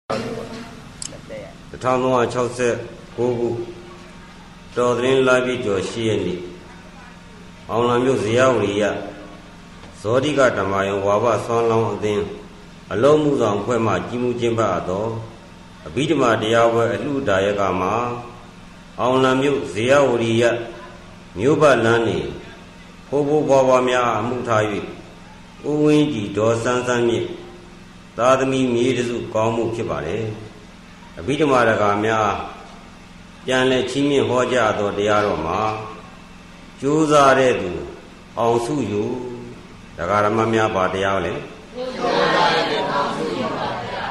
1369ခုတော်သတင်းလာပြည့်ကျော်ရှိရနေ့အောင်လံမြို့ဇေယဝရီယဇောတိကဓမ္မယံဝါဘဆွမ်းလောင်းအသင်းအလုံးမှုဆောင်ဖွဲ့မှကြီးမှုကျင်းပအပ်သောအဘိဓမ္မာတရားပွဲအလှူဒါယကမှာအောင်လံမြို့ဇေယဝရီယမြို့ပတ်လန်းနေဘိုးဘိုးဘွားဘွားများအမှုထား၍ဦးဝင်းကြည်ဒေါ်စန်းစန်းမြင့်သာသမီမြေတစုကောင်းမှုဖြစ်ပါတယ်အဘိဓမ္မာဒကာများပြန်လဲချီးမြှင့်ဟောကြားသောတရားတော်မှာကြိုးစားတဲ့သူအောင်စုယူဒကာရမများပါတရားလဲကြိုးစားတဲ့သူအောင်စုယူပါဗျာ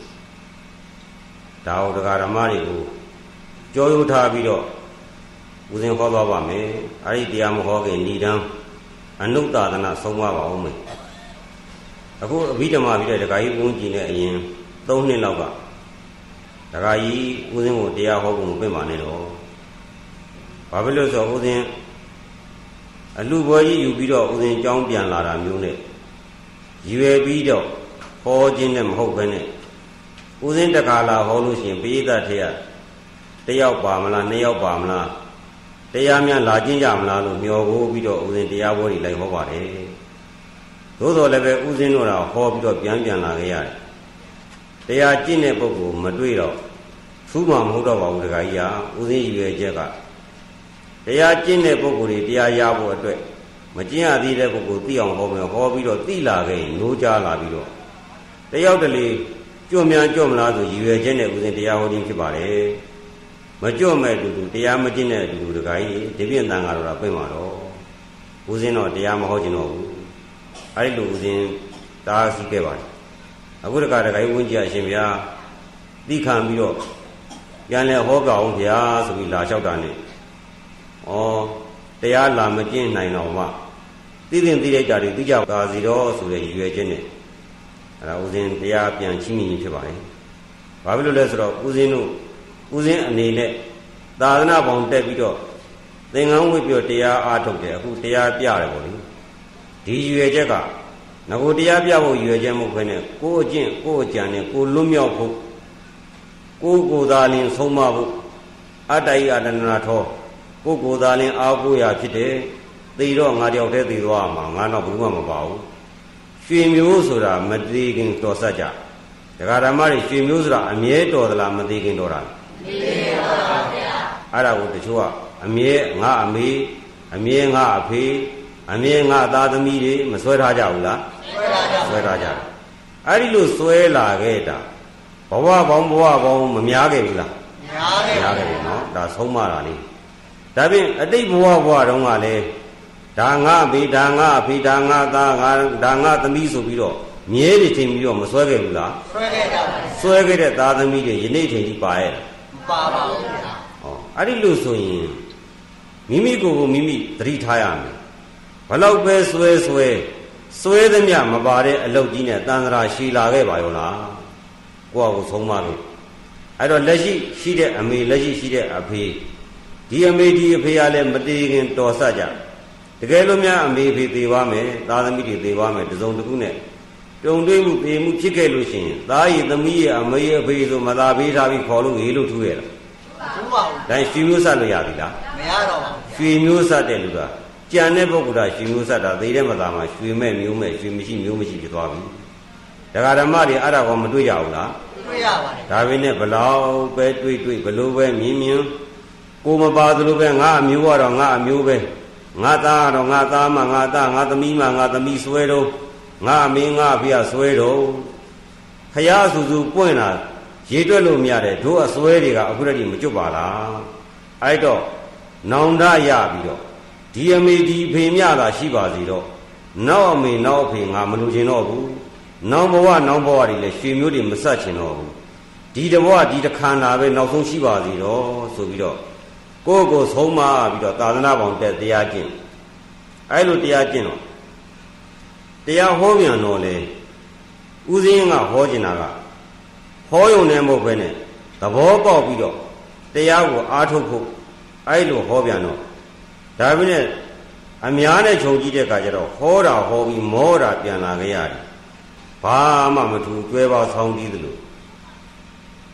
ဒါဟုတ်ဒကာရမတွေကိုကြောရိုးထားပြီးတော့ဦးဇင်းဟောသွားပါမယ်အဲ့ဒီတရားမဟောခင်ဏိဒံအနုတ္တသနာဆုံးမပါအောင်မယ်အခုအဘိဓမ္မာပြီးတဲ့ဒကာကြီးဦးကြည်နဲ့အရင်3နှစ်လောက်ကဒကာကြီးဦးဇင်းကိုတရားဟောဖို့မပြင်ပါနဲ့တော့ဘာဖြစ်လို့ဆိုဦးဇင်းအလူဘွယ်ကြီးယူပြီးတော့ဦးဇင်းကြောင်းပြန်လာတာမျိုးနဲ့ရွယ်ပြီးတော့ဟောခြင်းနဲ့မဟုတ်ဘဲနဲ့ဦးဇင်းတခါလာဟောလို့ရှိရင်ပိဋကတ်ထဲကတယောက်ပါမလား2ယောက်ပါမလားတရားများလာကျင့်ကြမလားလို့မျှော်ကိုပြီးတော့ဦးဇင်းတရားပွဲတွေလိုက်ဟောပါတယ်သို့တော်လည်းပဲဦးဇင်းတို့ကဟောပြီးတော့ပြန်လာခဲ့ရတယ်တရားကျင့်တဲ့ပုဂ္ဂိုလ်မတွေ့တော့ဖူးမှမဟုတ်တော့ပါဘူးတခါကြီးကဦးဇင်းရွယ်ချက်ကတရားကျင့်တဲ့ပုဂ္ဂိုလ်တွေတရားရဖို့အတွက်မကျင့်ရသေးတဲ့ပုဂ္ဂိုလ်သိအောင်ဟောမယ်ဟောပြီးတော့သိလာခဲ့ရင်နိုးကြားလာပြီးတော့တယောက်တလေကြွမြန်ကြွမလားဆိုရွယ်ချက်နဲ့ဦးဇင်းတရားဟောခြင်းဖြစ်ပါတယ်မကြွမဲ့တူတူတရားမကျင့်တဲ့အတူတူတခါကြီးဒီပြင့်တန်ကတော့ပြင်ပါတော့ဦးဇင်းတော့တရားမဟောခြင်းတော့ဘူးအဲ့ဒီလိုဦးဇင်းတားဆီးခဲ့ပါတယ်အခုတခါတခါကြီးဝင်းကြီးအရှင်ဗျာသိခံပြီးတော့ပြန်လဲဟောကြအောင်ဗျာဆိုပြီးလာလျှောက်တာနဲ့ဩတရားလာမကျင့်နိုင်တော့မှသိတဲ့ကြတွေသိကြပါစီတော့ဆိုတဲ့ရည်ရွယ်ချက်နဲ့အဲ့ဒါဦးဇင်းတရားပြန်ချီးမြှင့်ခြင်းဖြစ်ပါတယ်ဘာဖြစ်လို့လဲဆိုတော့ဦးဇင်းအနေနဲ့သာသနာပေါင်းတက်ပြီးတော့သင်္ကန်းဝိပ္ပယတရားအားထုတ်တယ်အခုတရားပြတယ်ပေါ့လေဒီရည်ရွယ်ချက်ကငါကိုတရားပြဖို့ရည်ရွယ်ချက်မဟုတ်ဘဲနဲ့ကိုယ်အကျင့်ကိုယ်အကြံနဲ့ကိုယ်လွတ်မြောက်ဖို့ကိုယ်သာလင်ဆုံးမဖို့အတ္တယအတနာထောကိုယ်သာလင်အားကိုးရာဖြစ်တယ်သိတော့ငါတယောက်တည်းသိသွားမှာငါတော့ဘယ်သူမှမပါဘူးရွှေမျိုးဆိုတာမသေးခင်တော်ဆက်ကြဒကာဓမ္မတွေရွှေမျိုးဆိုတာအမြဲတော်သလားမသေးခင်တော်တာမသေးပါဘူးဗျာအဲ့ဒါကိုတချို့ကအမြဲငါအမေအမြဲငါအဖေအမြဲငါသားသမီးတွေမဆွဲထားကြဘူးလားဆွဲထားကြတယ်အဲ့ဒီလိုဆွဲလာခဲ့တာဘဝပေါင်းမများခဲ့ဘူးလားများခဲ့ပြီနော်ဒါဆုံးမတာလေးဒါဖြင့်အတိတ်ဘဝတုန်းကလည်းဒါငါအဖေဒါငါအဖေဒါငါသားဒါငါသမီးဆိုပြီးတော့မြဲနေချိန်ပြီးတော့မဆွဲခဲ့ဘူးလားဆွဲခဲ့ကြပါဘူးဆွဲခဲ့တဲ့သားသမီးတွေယနေ့ချိန်ကြီးပါရဲ့မပါပါဘူးဗျာဟောအဲ့ဒီလို့ဆိုရင်မိမိကိုယ်ကိုမိမိသတိထားရမယ်ဘလောက်ပဲဆွဲသမျှမပါတဲ့အလုပ်ကြီးနဲ့တန်ត្រာရှည်လာခဲ့ပါရောလားကိုယ့်အကိုဆုံးမလို့အဲ့တော့လက်ရှိရှိတဲ့အမေလက်ရှိရှိတဲ့အဖေဒီအမေဒီအဖေကလည်းမတည်ခင်တော်ဆက်ကြတကယ်လို့များအမေဖေသေးပါမယ်သားသမီးတွေသေးပါမယ်တစုံတစ်ခုနဲ့တုံတွေးမှုသေမှုဖြစ်ခဲ့လို့ရှိရင်သားရည်သမီးရအမေအဖေဆိုမသာပေးထားပြီးခေါ်လို့ရေးလို့ထူးရလားထူးပါဘူးဒါရွှေမျိုးဆက်လို့ရပြီလားမရတော့ပါဘူးရွှေမျိုးဆက်တဲ့လူကကြံတဲ့ပုဂ္ဂိုလ်ကရွှေမျိုးဆက်တာသေတဲ့မသားမှာရွှေမဲ့မျိုးမဲ့ရွှေမရှိမျိုးမရှိဖြစ်သွားပြီဒကာဓမ္မတွေအဲ့ဒါကောမတွေ့ကြဘူးလားတွေ့ရပါတယ်ဒါပေမဲ့ဘလောက်ပဲတွေ့ဘလို့ပဲမြင်ကိုမပါသလိုပဲငါအမျိုးကတော့ငါအမျိုးပဲငါသားကတော့ငါသားမှငါသားငါသမီးမှငါသမီးဆွဲတော့ငါအမင်းငါအဖေကဆွဲတော့ခရဆူပွင့်လာရေတွက်လို့မရတဲ့တို့အဆွဲတွေကအခုတည်းမကျွတ်ပါလားအဲ့တော့နောင်တရပြီးတော့ဒီအမေဒီဖေမြတာရှိပါစီတော့နောက်အမေနောက်အဖေငါမလို့ချင်တော့ဘူးနောင်ဘဝတွေလည်းရွှေမျိုးတွေမဆက်ချင်တော့ဘူးဒီတဘဝဒီတခန္ဓာပဲနောက်ဆုံးရှိပါစီတော့ဆိုပြီးတော့ကိုယ့်ကိုဆုံးမပြီးတော့သာသနာပေါင်းတက်တရားကျင့်အဲ့လိုတရားကျင့်တော့တရားဟောပြန်တော့လေဦးဇင်းကဟောကျင်တာကဟောယုံနေမဟုတ်ပဲနဲ့သဘောပေါက်ပြီးတော့တရားကိုအားထုတ်ဖို့အဲ့လိုဟောပြန်တော့ဒါပေမဲ့အများနဲ့ခြုံကြည့်တဲ့အခါကျတော့ဟောတာဟောပြီးမောတာပြန်လာခဲ့ရတယ်ဘာမှမထူကျွဲပေါဆောင်းပြီးသလို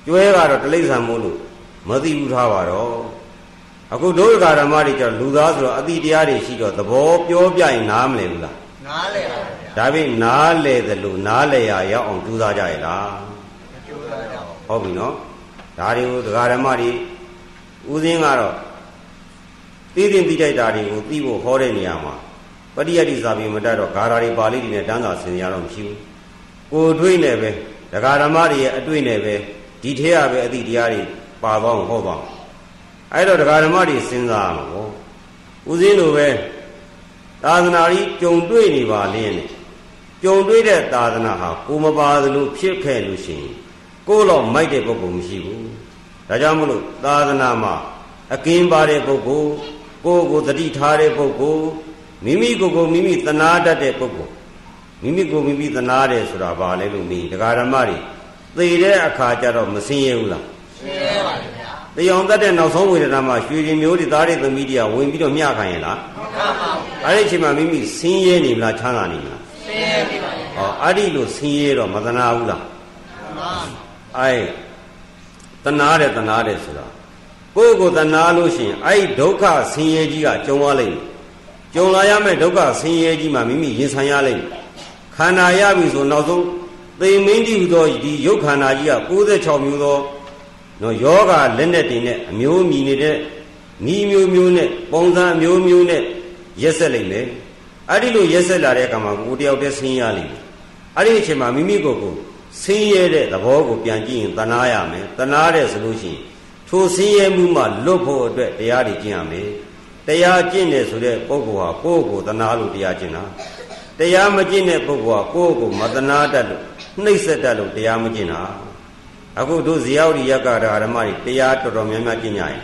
ကျွဲကတော့တလိษံမို့လို့မသိဘူးထားပါတော့အခုဒုက္ခဓမ္မတွေကျလူသားဆိုတော့အတိတရားတွေရှိတော့သဘောပြောပြရင်နားမလည်ဘူးလားနားလည်ပါဗျာဒါပေမဲ့နားလည်တယ်လို့နားလည်ရရောက်အောင်ကြိုးစားကြရလားမကြိုးစားကြဘူးဟုတ်ပြီနော်ဒါတွေကိုဒကာဓမ္မတွေဦးစင်းကတော့သိသိသိတိုက်တာတွေကိုသိဖို့ဟောတဲ့နေရာမှာပရိယတ္တိစာပေမတတ်တော့ဂါရာတွေပါဠိတွေနဲ့တန်းစာဆင်ရတော့မရှိဘူးကိုယ်တွေ့နေပဲဒကာဓမ္မတွေရဲ့အတွေ့နဲ့ပဲဒီထဲရပဲအတိတရားတွေပါသွားအောင်ဟောသွားအောင်အဲ့တော့ဒကာဓမ္မတွေစဉ်းစားရမှာပေါ့ဦးစင်းတို့ပဲသာသနာကြီးကြုံတွေ့နေပါလင်းနဲ့ကြုံတွေ့တဲ့သာသနာဟာကိုမပါသလိုဖြစ်ခဲ့လို့ရှိရင်ကိုယ်တော့မိုက်တဲ့ပုဂ္ဂိုလ်မရှိဘူးဒါကြောင့်မလို့သာသနာမှာအကင်းပါတဲ့ပုဂ္ဂိုလ်ကိုယ်ကိုတတိထားတဲ့ပုဂ္ဂိုလ်မိမိကိုယ်ကိုမိမိသနာတတ်တဲ့ပုဂ္ဂိုလ်မိမိကိုမိမိသနာတယ်ဆိုတာဘာလဲလို့မေးဒကာဓမ္မတွေသိတဲ့အခါကျတော့မစင်းရဘူးလားစင်းရပါဗျာသိအောင်တတ်တဲ့နောက်ဆုံးဝေဒနာမှာရွှေရင်မျိုးတွေသားတွေသမီးတွေကဝင်ပြီးတော့မျှခိုင်းရလားမခံပါဘူးအဲ့ဒီအချိန်မှာမိမိစင်းရဲနေမလားချမ်းသာနေမလားစင်းရဲနေပါဗျာဟောအဲ့ဒီလိုစင်းရဲတော့မသနာဘူးလားမှန်အဲ့တနာတယ်ဆိုတာကိုယ့်ကိုတနာလို့ရှိရင်အဲ့ဒီဒုက္ခဆင်းရဲကြီးကကြုံရလိမ့်မယ်ကြုံလာရမယ့်ဒုက္ခဆင်းရဲကြီးမှာမိမိရင်ဆိုင်ရလိမ့်မယ်ခန္ဓာရပြီဆိုနောက်ဆုံးသေမင်းတိဟူသောဒီရုပ်ခန္ဓာကြီးက96မျိုးသောနော်ယောဂလက်နဲ့တင်နဲ့အမျိုးမြည်နေတဲ့ဤမျိုးနဲ့ပုံစံအမျိုးနဲ့ရက်ဆက်လိမ့်မယ်အဲ့ဒီလိုရက်ဆက်လာတဲ့အခါမှာကိုယ်တယောက်တည်းဆင်းရဲလိမ့်မယ်အဲ့ဒီအချိန်မှာမိမိကိုယ်ကိုဆင်းရဲတဲ့သဘောကိုပြန်ကြည့်ရင်တနာရမယ်တနာတဲ့ဆိုလို့ရှိရင်ထိုဆင်းရဲမှုမှလွတ်ဖို့အတွက်တရားတွေကျင့်ရမယ်တရားကျင့်တယ်ဆိုတဲ့ပုဂ္ဂိုလ်ဟာကိုယ့်ကိုယ်တနာလို့တရားကျင့်တာတရားမကျင့်တဲ့ပုဂ္ဂိုလ်ဟာကိုယ့်ကိုယ်မတနာတတ်လို့နှိပ်စက်တတ်လို့တရားမကျင့်တာအခုတို့ဇေယျဝိရကဓမ္မတွေတရားတော်တော်များများကျင့်ကြရင်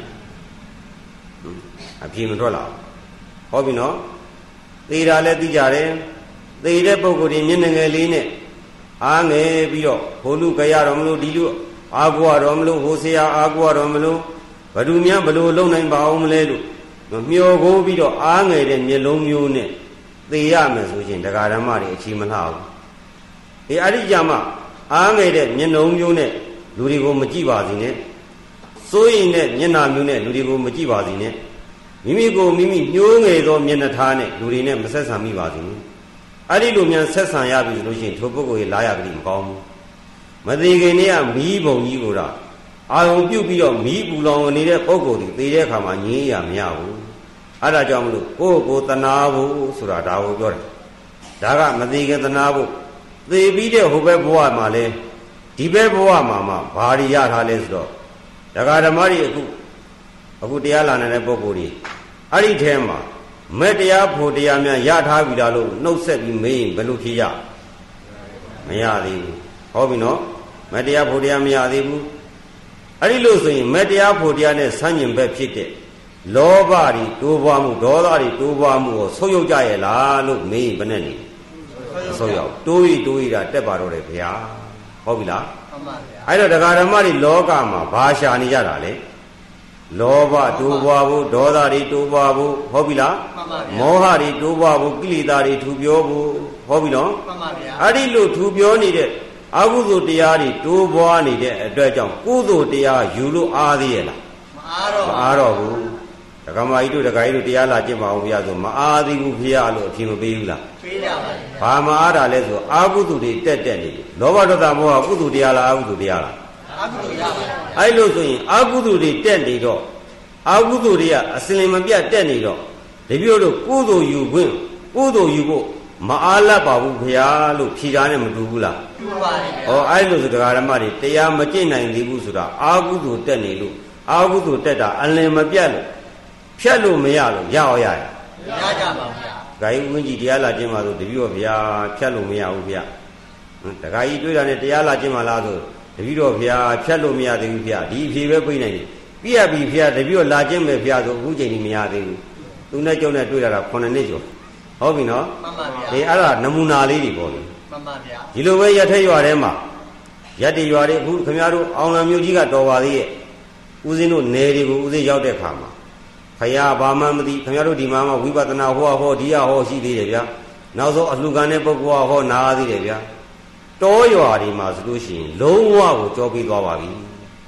အပြေမထွက်လာဟောပြီနော်သေတာလည်းသိကြတယ်သေတဲ့ပုဂ္ဂိုလ်တွေမျက်နှာငယ်လေးနဲ့အားငယ်ပြီးတော့ဟိုလူကြရတော့မလို့ဒီလူအားကိုရတော့မလို့ဟိုဆရာအားကိုရတော့မလို့ဘယ်သူများဘယ်လိုလုပ်နိုင်ပါအောင်မလဲလို့မျောကိုပြီးတော့အားငယ်တဲ့မျက်လုံးမျိုးနဲ့သေရမယ်ဆိုရင်တရားဓမ္မတွေအချီမလှဘူးဒီအရိယာမအားငယ်တဲ့မျက်လုံးမျိုးနဲ့လူတွေကိုမကြည့်ပါစေနဲ့စိုးရင်တဲ့မျက်နှာမျိုးနဲ့လူတွေကိုမကြည့်ပါစေနဲ့မိမိကိုမိမိညှိုးငယ်သောမျက်နှာထားနဲ့လူတွေနဲ့မဆက်ဆံမိပါစေနဲ့အဲ့ဒီလိုများဆက်ဆံရပြီဆိုလို့ရှိရင်ထိုပုဂ္ဂိုလ်ရဲ့လာရကလေးမကောင်းဘူးမသေးခင်တည်းကမီးပုံကြီးကိုတော့အာရုံပြုတ်ပြီးတော့မီးပူလောင်နေတဲ့ပုဂ္ဂိုလ်တွေသေတဲ့အခါမှာငြင်းရမရဘူးအဲ့ဒါကြောင့်မလို့ကိုယ့်ကိုယ်တနာဖို့ဆိုတာဒါကိုပြောတယ်ဒါကမသေးခင်တနာဖို့သေပြီးတဲ့ဟိုဘက်ဘဝမှာလဲဒီဘက်ဘဝမှာမှဘာတွေရထားလဲဆိုတော့ဒကာဓမ္မတွေအခုတရားလာနေတဲ့ပုဂ္ဂိုလ်တွေအဲ့ဒီထဲမှာမဲ့တရားဖို့တရားများရထားပြီလားလို့နှုတ်ဆက်ပြီးမေးရင်ဘယ်လိုဖြေရမရသေးဘူးဟောပြီနော်မဲ့တရားဖို့တရားမရသေးဘူးအဲ့ဒီလို့ဆိုရင်မဲ့တရားဖို့တရားနဲ့ဆန့်ကျင်ဘက်ဖြစ်တဲ့လောဘတွေတိုးပွားမှုဒေါသတွေတိုးပွားမှုကိုဆုပ်ယုပ်ကြရဲ့လားလို့မေးရင်ဘယ်နဲ့နေဆုပ်ယုပ်တိုးရတာတက်ပါတော့တယ်ဗျာဟုတ်ပြီလားမှန်ပါဗျာအဲ့တော့တရားဓမ္မတွေလောကမှာဘာရှာနေကြတာလဲလောဘတိုးပွားဖို့ဒေါသတွေတိုးပွားဖို့ဟုတ်ပြီလားမှန်ပါဗျာမောဟတွေတိုးပွားဖို့ကိလေသာတွေထူပြောဖို့ဟုတ်ပြီနော်မှန်ပါဗျာအဲ့ဒီလိုထူပြောနေတဲ့အကုသိုလ်တရားတွေတိုးပွားနေတဲ့အတွက်ကြောင့်ကုသိုလ်တရားယူလို့အားသေးရဲ့လားမအားတော့ဘူးဒကမာကြီးတို့ဒကာကြီးတို့တရားလာကျင့်ပါအောင်ဗျာဆိုမအားသေးဘူးဖေရလို့အဖြေမပေးဘူးလားပေးရပါဘူးဘာမအားတာလဲဆိုအာကုသိုလ်တွေတက်နေတယ်လောဘဒေါသမောဟကုသိုလ်တရားလားအာကုသိုလ်တရားလားအာကုသိုလ်တရားပါအဲ့လိုဆိုရင်အာကုသိုလ်တွေတက်နေတော့အာကုသိုလ်တွေကအစလင်မပြတ်တက်နေတော့တပြို့လို့ကုသိုလ်ယူခွင့်ကုသိုလ်ယူဖို့မအားလပ်ပါဘူးဖေရလို့ဖြေတာနဲ့မတူဘူးလားတူပါတယ်ဗျာဟောအဲ့လိုဆိုတရားဓမ္မတွေတရားမကျင့်နိုင်သေးဘူးဆိုတာအာကုသိုလ်တက်နေလို့အာကုသိုလ်တက်တာအလင်မပြတ်လို့ဖြတ်လို့မရလို့ရအောင်ရတယ်ရကြပါဗျာဒကာကြီးဝင်းကြီးတရားလာခြင်းပါဆိုတပည့်တော်ဗျာဖြတ်လို့မရဘူးဗျာဒကာကြီးတွေ့တာနဲ့တရားလာခြင်းပါလားဆိုတပည့်တော်ဗျာဖြတ်လို့မရသေးဘူးဗျာဒီအဖြေပဲပြနေတယ်ပြရပြီဗျာတပည့်တော်လာခြင်းပဲဗျာဆိုအခုချိန်ကြီးမရသေးဘူးသူနဲ့ကျုံနဲ့တွေ့တာ9နှစ်ကျော်ဟုတ်ပြီနော်မှန်ပါဗျာဒီအဲ့ဒါနမူနာလေးတွေပေါ့လေမှန်ပါဗျာဒီလိုပဲရထက်ရွာထဲမှာရက်တရွာတွေအခုခင်ဗျားတို့အောင်လံမျိုးကြီးကတော်ပါသေးရဲ့ဦးစင်းတို့နယ်တွေကိုဦးစင်းရောက်တဲ့ခါမှာဖယားဘာမှမသိခင်ဗျားတို့ဒီမှာဝိပဿနာဟောဒီရဟောရှိသေးတယ်ဗျာနောက်ဆုံးအလှခံတဲ့ပုဂ္ဂိုလ်ဟောနားသေးတယ်ဗျာတောရွာတွေမှာဆိုလို့ရှိရင်လုံးဝကိုကြောပြီးသွားပါပြီ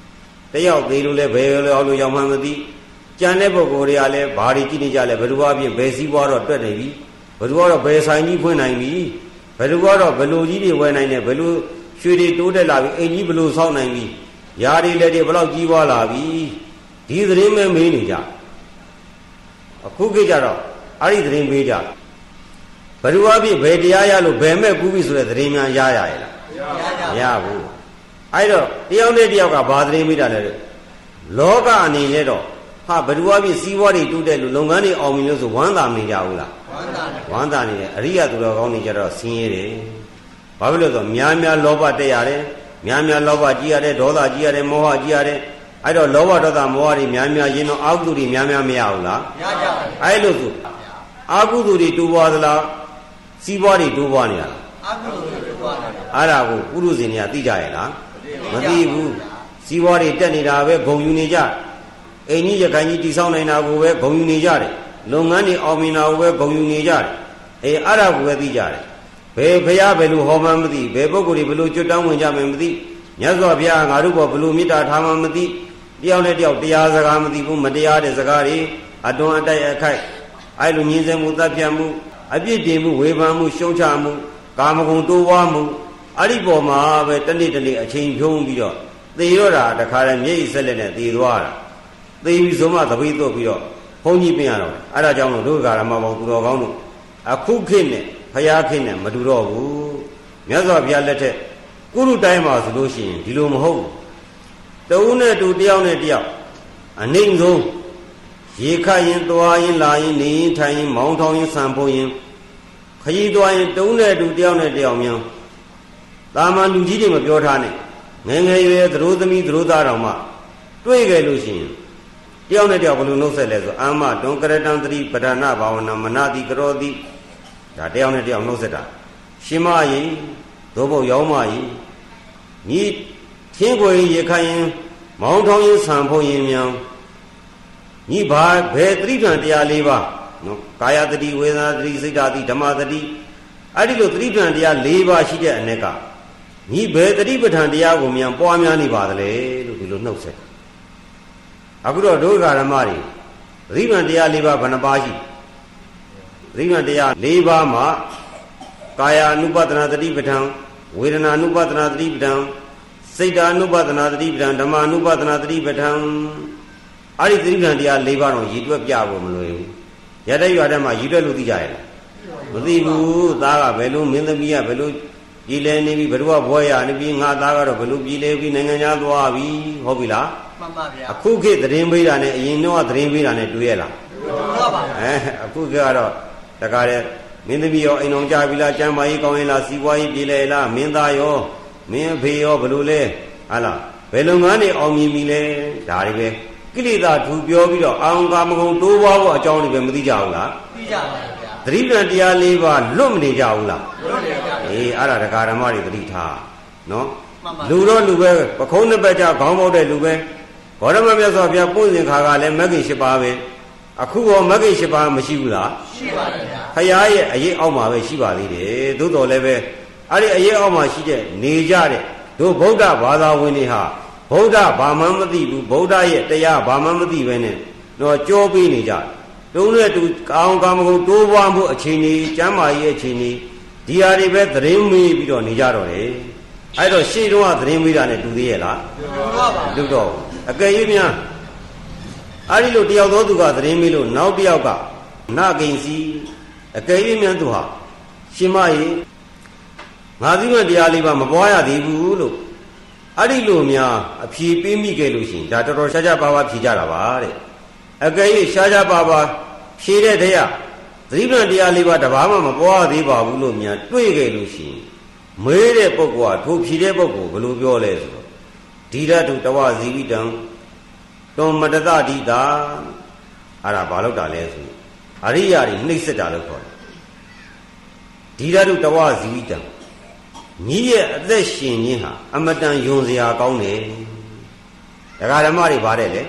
တယောက်သေးလို့လဲဘယ်လိုအောင်လို့ရောက်မှမသိကြံတဲ့ပုဂ္ဂိုလ်တွေကလည်းဘာတွေကြည့်နေကြလဲဘယ်သူအပြင်ဘယ်စည်းပွားတော့တွက်နေပြီဘယ်သူကတော့ဘယ်ဆိုင်ကြီးဖွင့်နိုင်ပြီဘယ်သူကတော့ဘယ်လိုကြီးတွေဝယ်နိုင်တယ်ဘယ်လိုရွှေတွေတိုးတက်လာပြီအိမ်ကြီးဘယ်လိုဆောက်နိုင်ပြီຢာတွေလည်းတွေဘယ်လောက်ကြီးပွားလာပြီဒီသတင်းမဲမေးနေကြအခုခေတ်ကြတော့အဲ့ဒီသတင်းပေးကြဘယ်သူအပြင်ဘယ်တရားရလို့ဘယ်မဲ့ကူးပြီဆိုတဲ့သတင်းများရရရဲ့လားမရဘူးအဲ့တော့တယောက်နဲ့တယောက်ကဘာသတင်းပေးတာလဲလောကအနေနဲ့တော့ဟာဘယ်သူအပြင်စီးပွားတွေတိုးတက်လို့လုပ်ငန်းတွေအောင်မြင်လို့ဆိုဝမ်းသာနေကြဘူးလားဝမ်းသာနေတယ်အရိယသူတော်ကောင်းတွေကြတော့ဆင်းရဲတယ်ဘာဖြစ်လို့ဆိုများများလောဘတက်ရတယ်များများလောဘကြီးရတယ်ဒေါသကြီးရတယ်မောဟကြီးရတယ်အဲ့တော့လောဘဒေါသမောဟတွေများများရင်တော့အာဟုသူတွေများများမရဘူးလားရကြပါဘူးအဲ့လိုဆိုအာဟုသူတွေတိုးပွားသလားစီးပွားတွေတိုးပွားနေရလားအာဟုသူတွေတိုးပွားနေတယ်အဲ့ဒါကိုပုရုဇဉ်တွေကသိကြရဲ့လားမသိဘူးစီးပွားတွေတက်နေတာပဲဂုံယူနေကြအိမ်ကြီးရခိုင်ကြီးတည်ဆောက်နိုင်တာကိုပဲဂုံယူနေကြတယ်လုပ်ငန်းတွေအောင်မြင်တာကိုပဲဂုံယူနေကြတယ်အေးအဲ့ဒါကိုပဲသိကြတယ်ဘယ်ဖရားဘယ်လိုဟောမှမသိဘယ်ပုဂ္ဂိုလ်တွေဘယ်လိုကျွတ်တောင်းဝင်ကြမယ်မသိမြတ်စွာဘုရားငါတို့ဘောဘယ်လိုမေတ္တာထားမှမသိတယောက်နဲ့တယောက်တရားစကားမသိဘူးမတရားတဲ့စကားတွေအတွန်းအတိုက်အခိုက်အဲ့လိုညှင်းဆဲမှုတပ်ဖြတ်မှုအပြစ်တင်မှုဝေဖန်မှုရှုံချမှုကာမဂုဏ်တိုးပွားမှုအဲ့ဒီပေါ်မှာပဲတနေ့တနေ့အချိန်ဖြုံးပြီးတော့သေရတာတခါတည်းမျက်ရည်ဆက်လက်နဲ့သေသွားတာသေပြီးဆိုမှသပိတ်တော့ပြီးတော့ဘုန်းကြီးပြင်ရတော့အဲ့ဒါကြောင့်လို့ဒုက္ခရမပေါင်းသူတော်ကောင်းတို့အခုခေတ်နဲ့ဖယားခေတ်နဲ့မတူတော့ဘူးမြတ်စွာဘုရားလက်ထက်ကုရုတိုင်းမှာဆိုလို့ရှိရင်ဒီလိုမဟုတ်ဘူးတဦးနဲ့တူတယောက်နဲ့တယောက်အနှိမ့်ဆုံးရေခတ်ရင်သွားရင်လာရင်နေရင်ထိုင်ရင်မောင်းထောင်ရင်ဆံဖို့ရင်ခရီးသွားရင်တဦးနဲ့တူတယောက်နဲ့တယောက်များတာမန်လူကြီးတွေမပြောထားနဲ့ငယ်ငယ်ရွယ်သရိုးသမီးသရိုးသားတော်မှတွေ့ကြလို့ရှိရင်တယောက်နဲ့တယောက်ဘယ်လိုနှုတ်ဆက်လဲဆိုအာမတွန်ကရတံသတိပဒနာဘာဝနာမနတိကရောတိဒါတယောက်နဲ့တယောက်နှုတ်ဆက်တာရှင်မကြီးသို့မဟုတ်ရောင်းမကြီးညီထင်းကိုရေခိုင်ရင်မောင်းထောင်းရင်ဆံဖို့ရင်မြောင်ညီဘာဘယ်သတိပ္ပံတရား၄ပါးနော်ကာယတတိဝေဒနာတတိစိတ်ဓာတိဓမ္မတတိအဲ့ဒီလိုသတိပ္ပံတရား၄ပါးရှိတဲ့အ ਨੇ ကညီဘယ်သတိပဋ္ဌာန်တရားကိုမြန်ပွားများနေပါသလဲလို့ဒီလိုနှုတ်ဆက်အခုတော့ဒုက္ခဓမ္မတွေသတိပ္ပံတရား၄ပါးဘယ်နှပါးရှိသတိပ္ပံတရား၄ပါးမှာကာယ ानु ပဒနာတတိပဋ္ဌာန်ဝေဒနာ ानु ပဒနာတတိပဋ္ဌာန်စိတ် ानु ပဒနာတတိပဋ္ဌာန်ဓမ္မ ानु ပဒနာတတိပဋ္ဌာန်အဲ့ဒီသတိပဋ္ဌာန်တရား၄ပါးတော့ရည်တွက်ပြဖို့မလွယ်ဘူးရတဲ့ရွာထဲမှာရည်တွက်လို့သိကြရဲ့လားမသိဘူးသားကဘယ်လိုမင်းသမီးကဘယ်လိုပြည်လဲနေပြီဘယ်တော့ဘွဲရနေပြီငါသားကတော့ဘယ်လိုပြည်လဲပြီနိုင်ငံခြားသွားပြီဟုတ်ပြီလားမှန်ပါဗျာအခုခေတ်သတင်းပေးတာနဲ့အရင်တော့သတင်းပေးတာနဲ့တွေ့ရလားတွေ့ပါပါအခုကတော့တကားတဲ့မင်းသမီးရောအိမ်တော်ကြပြီလားကျမ်းမာရေးကောင်းရင်လားစီးပွားရေးပြည်လဲလားမင်းသားရောမင်းအဖေရောဘယ်လိုလဲဟာလားဘယ်လုပ်ငန်းတွေအောင်မြင်ပြီလဲဒါတွေပဲကိလေသာထူပြောပြီးတော့အာဝံကာမဂုဏ်တိုးပွားဖို့အကြောင်းတွေပဲမသိကြဘူးလားသိကြပါဗျာသတိပဋ္ဌာန်တရား၄ပါးလွတ်မနေကြဘူးလားလွတ်နေကြပါအေးအဲ့ဒါဒကာဓမ္မတွေသတိထားနော်လူတော့လူပဲပခုံးနှစ်ပတ်ကြခေါင်းပေါက်တဲ့လူပဲဘောရမမြတ်စွာဘုရားပွင့်စင်ခါကလည်းမဂ္ဂင်၈ပါးပဲအခုရောမဂ္ဂင်၈ပါးမရှိဘူးလားရှိပါတယ်ဗျာဖရာရဲ့အရေးအောက်မှာပဲရှိပါသေးတယ်သို့တော်လည်းပဲအဲ့ဒီအရေးအောက်မှာရှိတဲ့နေကြတဲ့တို့ဗုဒ္ဓဘာသာဝင်တွေဟာဗုဒ္ဓဘာမှမသိဘူးဗုဒ္ဓရဲ့တရားဘာမှမသိပဲနဲ့တော့ကြောပေးနေကြတုံးနဲ့တူကောင်းကာမဂုဏ်တိုးပွားမှုအချိန်ကြီးကျမ်းမာရေးအချိန်ကြီးဒီဟာတွေပဲသတင်းမေးပြီးတော့နေကြတော့တယ်အဲ့တော့ရှေ့တုန်းကသတင်းမေးတာနဲ့တူသေးရဲ့လားတူတော့အကယ်၍များအဲ့ဒီလိုတယောက်သောသူကသတင်းမေးလို့နောက်တစ်ယောက်ကနာကိဉ္စီအကယ်၍များသူဟာရှင်မကြီးငါသိမှတရားလေးပါမပွားရသေးဘူးလို့အဲ့ဒီလိုများအဖြေပေးမိခဲ့လို့ရှိရင်ဒါတော်တော်ရှားရှားပါးပါးဖြေကြတာပါတဲ့အကယ်၍ရှားရှားပါးပါးဖြေတဲ့တရားသတိပဋ္ဌာန်တရား၄ပါးတဘာမှမပွားသေးပါဘူးလို့များတွေ့ခဲ့လို့ရှိရင်မေးတဲ့ပုဂ္ဂိုလ်ကထိုဖြေတဲ့ပုဂ္ဂိုလ်ဘယ်လိုပြောလဲဆိုတော့ဓိရတုတဝဇီဝိတံတွန်မတတဒိတာအဲ့ဒါဘာလို့တာလဲဆိုအရိယာတွေနှိမ့်စစ်တာလို့ခေါ်တယ်ဓိရတုတဝဇီဝိတံညီရဲ့အသက်ရှင်ခြင်းဟာအမတန်ယွန်စရာကောင်းတယ်ဒကာဓမ္မတွေပါတယ်လေ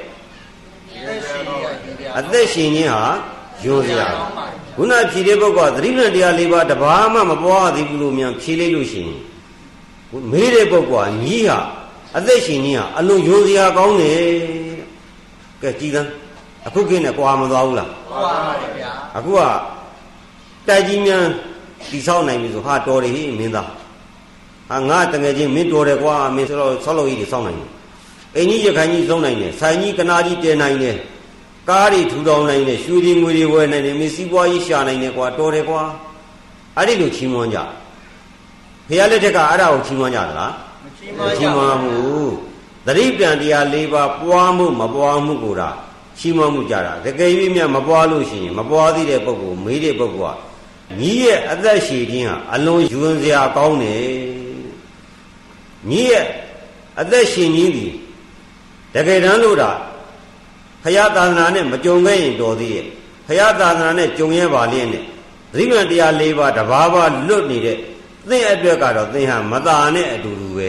အသက်ရှင်ခြင်းဟာယွန်စရာခုနဖြေတဲ့ပုဂ္ဂိုလ်ကသတိပဋ္ဌာန်တရား၄ပါးတဘာမှမပွားသေးဘူးလို့မြန်ဖြေလိုက်လို့ရှိရင်မေးတဲ့ပုဂ္ဂိုလ်ကညီဟာအသက်ရှင်ကြီးဟာအလွန်ယုံစရာကောင်းတယ်ကဲကြည်သမ်းအခုခင်းနဲ့ကွာမသွားဘူးလားကွာပါတယ်ဗျာအခုကတိုက်ကြီးများတိဆောက်နိုင်ပြီဆိုဟာတော်တယ်ဟိမင်းသားဟာငါတငယ်ချင်းမင်းတော်တယ်ကွာမင်းဆိုတော့ဆောက်လို့ကြီးတွေဆောက်နိုင်တယ်အိမ်ကြီးရခိုင်ကြီးသုံးနိုင်တယ်ဆိုင်ကြီးကနာကြီးတည်နိုင်တယ်ကားတွေထူထောင်နိုင်တယ်ရွှေတွေငွေတွေဝယ်နိုင်တယ်မင်းစီးပွားရေးရှာနိုင်တယ်ကွာတော်တယ်ကွာအဲ့ဒီလိုချီးမွမ်းကြဖះလက်ထက်ကအဲ့ဒါကိုချီးမွမ်းကြသလားမချီးမွမ်းဘူးသတိပြန်တရား၄ပါးပွားမှုမပွားမှုကိုတာချီးမွမ်းမှုကြတာတကယ်၍မြတ်မပွားလို့ရှိရင်မပွားသေးတဲ့ပုဂ္ဂိုလ်မေးတဲ့ပုဂ္ဂိုလ်ကညီရဲ့အသက်ရှည်ခြင်းဟာအလွန်ယွန်းစရာကောင်းတယ်ညီရဲ့အသက်ရှင်ခြင်းသည်တကယ်တမ်းလို့တာဖရာသာသနာနဲ့မကြုံခဲ့ရင်တော်သေးရဲ့ဖရာသာသနာနဲ့ကြုံရပါလျက်နဲ့သတိပ္ပံတရား၄ပါးတဘာဘာလွတ်နေတဲ့သင်အတွက်ကတော့သင်ဟာမသာနဲ့အတူတူပဲ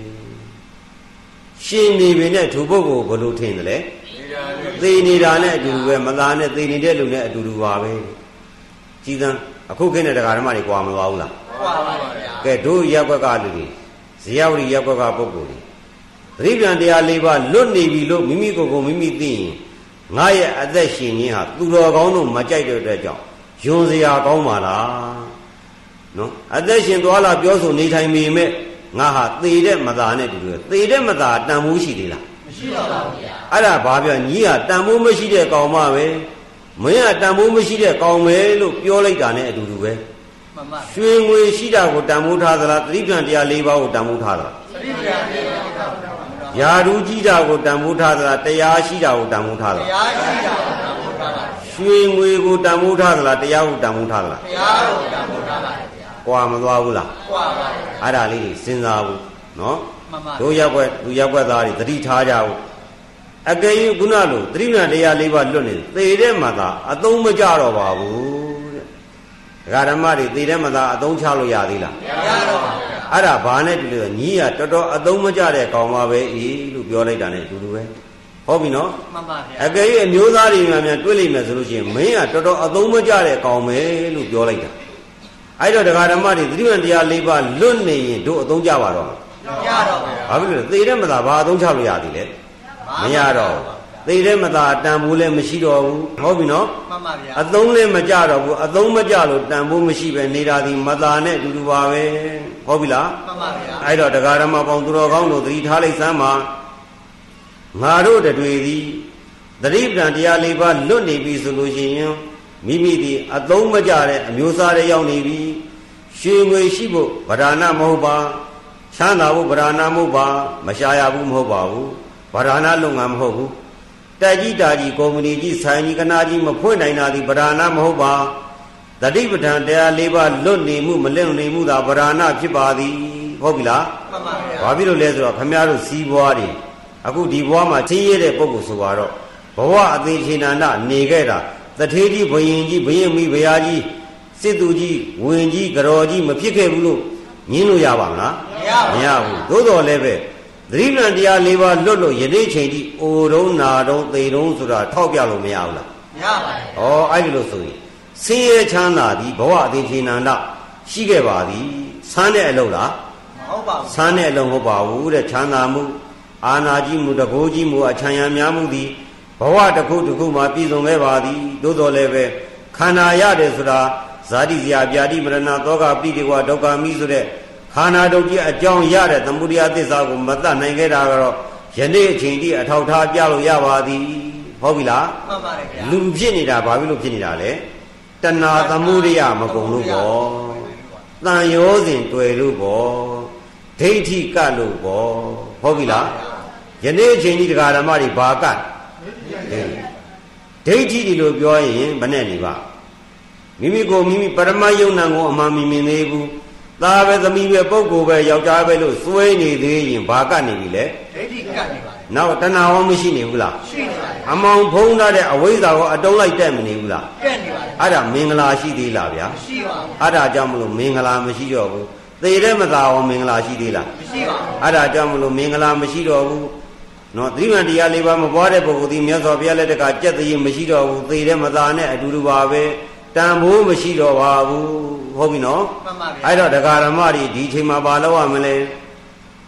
ရှင်နေပြီနဲ့သူပုဂ္ဂိုလ်ဘယ်လိုထင်တယ်လဲသေနေတာနဲ့အတူတူပဲမသာနဲ့သေနေတဲ့လူနဲ့အတူတူပါပဲကြည်သမ်းအခုခင်းတဲ့တရားဓမ္မတွေကြွားမသွားဘူးလားကြွားပါပါဗျာကဲတို့ရက်ွက်ကလူတွေဇေယဝတိရက်ွက်ကပုဂ္ဂိုလ်တွေသတိပ္ပံတရား၄ပါးလွတ်နေပြီလို့မိမိကိုယ်ကိုမိမိသိရင်ငါရဲ့အသက်ရှင်ခြင်းဟာသူတော်ကောင်းတို့မကြိုက်တဲ့အတွက်ကြောင့်ယွန်းစရာကောင်းပါလားနော်အသက်ရှင်သွားလာပြောဆိုနေထိုင်မိမဲ့ငါဟာသေတဲ့မသာနဲ့တူတယ်သေတဲ့မသာတန်ဖိုးရှိသေးလားမရှိတော့ပါဘူးဗျာအဲ့ဒါဘာပြောညီးဟာတန်ဖိုးမရှိတဲ့ကောင်မပဲမင်းကတန်ဖိုးမရှိတဲ့ကောင်ပဲလို့ပြောလိုက်တာနဲ့အတူတူပဲမှန်ပါရွှေငွေရှိတာကိုတန်ဖိုးထားသလားသတိပ္ပံတရား၄ပါးကိုတန်ဖိုးထားသလားသတိပ္ပံတရား၄ပါးကိုတန်ဖိုးထားပါဘူးယာဓုကြီးတာကိုတန်ဖိုးထားသလားတရားရှိတာကိုတန်ဖိုးထားသလားတရားရှိတာကိုတန်ဖိုးထားပါရွှေငွေကိုတန်ဖိုးထားသလားတရားကိုတန်ဖိုးထားသလားတရားကိုတန်ဖိုးထားပါတယ်ဗျာကွာမသွားဘူးလားကွာပါတယ်အဲ့ဒါလေးတွေစဉ်းစားဘူးနော်မှန်ပါတို့ရက်ွက်သူရက်ွက်သားတွေသတိထားကြဘူးအကယ်၍ခုနလိုသတိဉာဏ်တရား၄ပါးလွတ်နေသေတဲ့မှာသာအသုံးမကျတော့ပါဘူးတဲ့ဒကာဓမ္မတွေသေတဲ့မှာသာအသုံးချလို့ရသေးလားမရတော့ပါဘူးအဲ့ဒါဘာနဲ့တူလဲညီးကတော်တော်အသုံးမကျတဲ့ကောင်ပါပဲဤလို့ပြောလိုက်တာနဲ့အတူတူပဲဟုတ်ပြီနော်မှန်ပါဗျာအကယ်၍အမျိုးသားတွေများတွေ့လိမ့်မယ်ဆိုလို့ရှိရင်မင်းကတော်တော်အသုံးမကျတဲ့ကောင်ပဲလို့ပြောလိုက်တာအဲ့တော့ဒကာဓမ္မတွေသတိဉာဏ်တရား၄ပါးလွတ်နေရင်တို့အသုံးကျပါတော့မရတော့ဘူးဘာဖြစ်လို့သေတဲ့မှာသာဘာအသုံးချလို့ရသေးလဲမရတော့သေတဲ့မသာတန်ဖိုးလည်းမရှိတော့ဘူးဟုတ်ပြီနော်မှန်ပါဗျာအသုံးလည်းမကြတော့ဘူးအသုံးမကြလို့တန်ဖိုးမရှိပဲနေတာဒီမသာနဲ့အတူတူပါပဲဟုတ်ပြီလားမှန်ပါဗျာအဲ့တော့တရားဓမ္မပေါင်းသူတော်ကောင်းတို့သတိထားလိုက်စမ်းပါငါတို့တွေသည်သတိပ္ပံတရား၄ပါးလွတ်နေပြီဆိုလို့ရှိရင်မိမိဒီအသုံးမကြတဲ့အမျိုးအစားတွေရောက်နေပြီရွှေငွေရှိဖို့ဗဒါနမဟုတ်ပါချမ်းသာဖို့ဗဒါနမဟုတ်ပါမရှားရဘူးမဟုတ်ပါဘူးဗဒါနလုပ်ငန်းမဟုတ်ဘူးတိုက်ကြီးတာကြီးကုမ္ပဏီကြီးဆိုင်ကြီးကနာကြီးမဖွင့်နိုင်တာဒီဗဒါနမဟုတ်ပါသတိပဋ္ဌာန်တရား၄ပါးလွတ်နေမှုမလွတ်နေမှုသာဗဒါနဖြစ်ပါသည်ဟုတ်ပြီလားမှန်ပါဗျာဘာဖြစ်လို့လဲဆိုတော့ခမည်းတော်စီးပွားတွေအခုဒီဘဝမှာချင်းရတဲ့ပုဂ္ဂိုလ်ဆိုတော့ဘဝအသေးချေနန္ဒနေခဲ့တာတထေးကြီးဘယင်ကြီးဘယင်မိဘရားကြီးစစ်သူကြီးဝင်ကြီးကတော်ကြီးမဖြစ်ခဲ့ဘူးလို့ညင်းလို့ရပါမလားမရဘူးသို့တော်လည်းပဲသတိဉာဏ်တရား၄ပါးလွတ်လို့ယနေ့ချိန်ထိအိုတုံးနာတုံးသေတုံးဆိုတာထောက်ပြလို့မရဘူးလားမရပါဘူးဩအဲ့ဒီလိုဆိုရင်ဆင်းရဲချမ်းသာသည်ဘဝအသေးချေနန္ဒရှိခဲ့ပါသည်ဆန်းတဲ့အလုပ်လားမဟုတ်ပါဘူးဆန်းတဲ့အလုပ်မဟုတ်ပါဘူးတဲ့ချမ်းသာမှုအာနာကြီးမှုတကိုးကြီးမှုအချမ်းရံများမှုသည်ဘဝတစ်ခုတစ်ခုမှာပြည့်စုံခဲ့ပါသည်သို့တော်လည်းပဲခန္ဓာရတယ်ဆိုတာဇာတိဇရာပြာတိမရဏသောကပိဋိဝဒုက္ခမိဆိုတဲ့ခန္ဓာဒုက္ခအကြောင်းရတဲ့သမုဒယသစ္စာကိုမတတ်နိုင်ခဲ့တာကတော့ယနေ့အချိန်ထိအထောက်ထားပြလို့ရပါသည်ဟုတ်ပြီလားမှန်ပါတယ်ဗျာလူဖြစ်နေတာဘာဖြစ်လို့ဖြစ်နေတာလဲတဏှာသမုဒယမကုန်လို့ပေါ့တန်ရောစဉ်တွေ့လို့ပေါ့ဒိဋ္ဌိကလို့ပေါ့ဟုတ်ပြီလားယနေ့အချိန်ကြီးတရားဓမ္မတွေဘာကဒိဋ္ဌိလို့ပြောရင်ဘယ်နဲ့နေပါမိမိကိုမိမိပရမယုံနာကိုအမှန်မမြင်သေးဘူးသားပဲသမီးပဲပုဂ္ဂိုလ်ပဲယောက်ျားပဲလို့စွဲနေသေးရင်ဘာကနေပြီလဲဒိဋ္ဌိကနေပါနောက်တဏှာဟောမရှိနေဘူးလားရှိနေပါတယ်အမောင်ဖုံးထားတဲ့အဝိဇ္ဇာကိုအတုံးလိုက်တက်မနေဘူးလားတက်နေပါတယ်အဲ့ဒါမင်္ဂလာရှိသေးလားဗျာမရှိပါဘူးအဲ့ဒါကြောင့်မလို့မင်္ဂလာမရှိတော့ဘူးသေတဲ့မသာဟောမင်္ဂလာရှိသေးလားမရှိပါဘူးအဲ့ဒါကြောင့်မလို့မင်္ဂလာမရှိတော့ဘူးနော်သတိဉာဏ်တရား၄ပါးမပွားတဲ့ပုဂ္ဂိုလ်ဒီမြတ်စွာဘုရားလက်ထက်ကကြက်တည်းမရှိတော့ဘူးသေတဲ့မသာနဲ့အတူတူပါပဲတန်ဖိုးမရှိတော့ပါဘူးဟုတ်ပြီနော်မှန်ပါဗျာအဲ့တော့ဒကာဓမ္မတွေဒီချိန်မှာဘာလုပ်ရမလဲဒ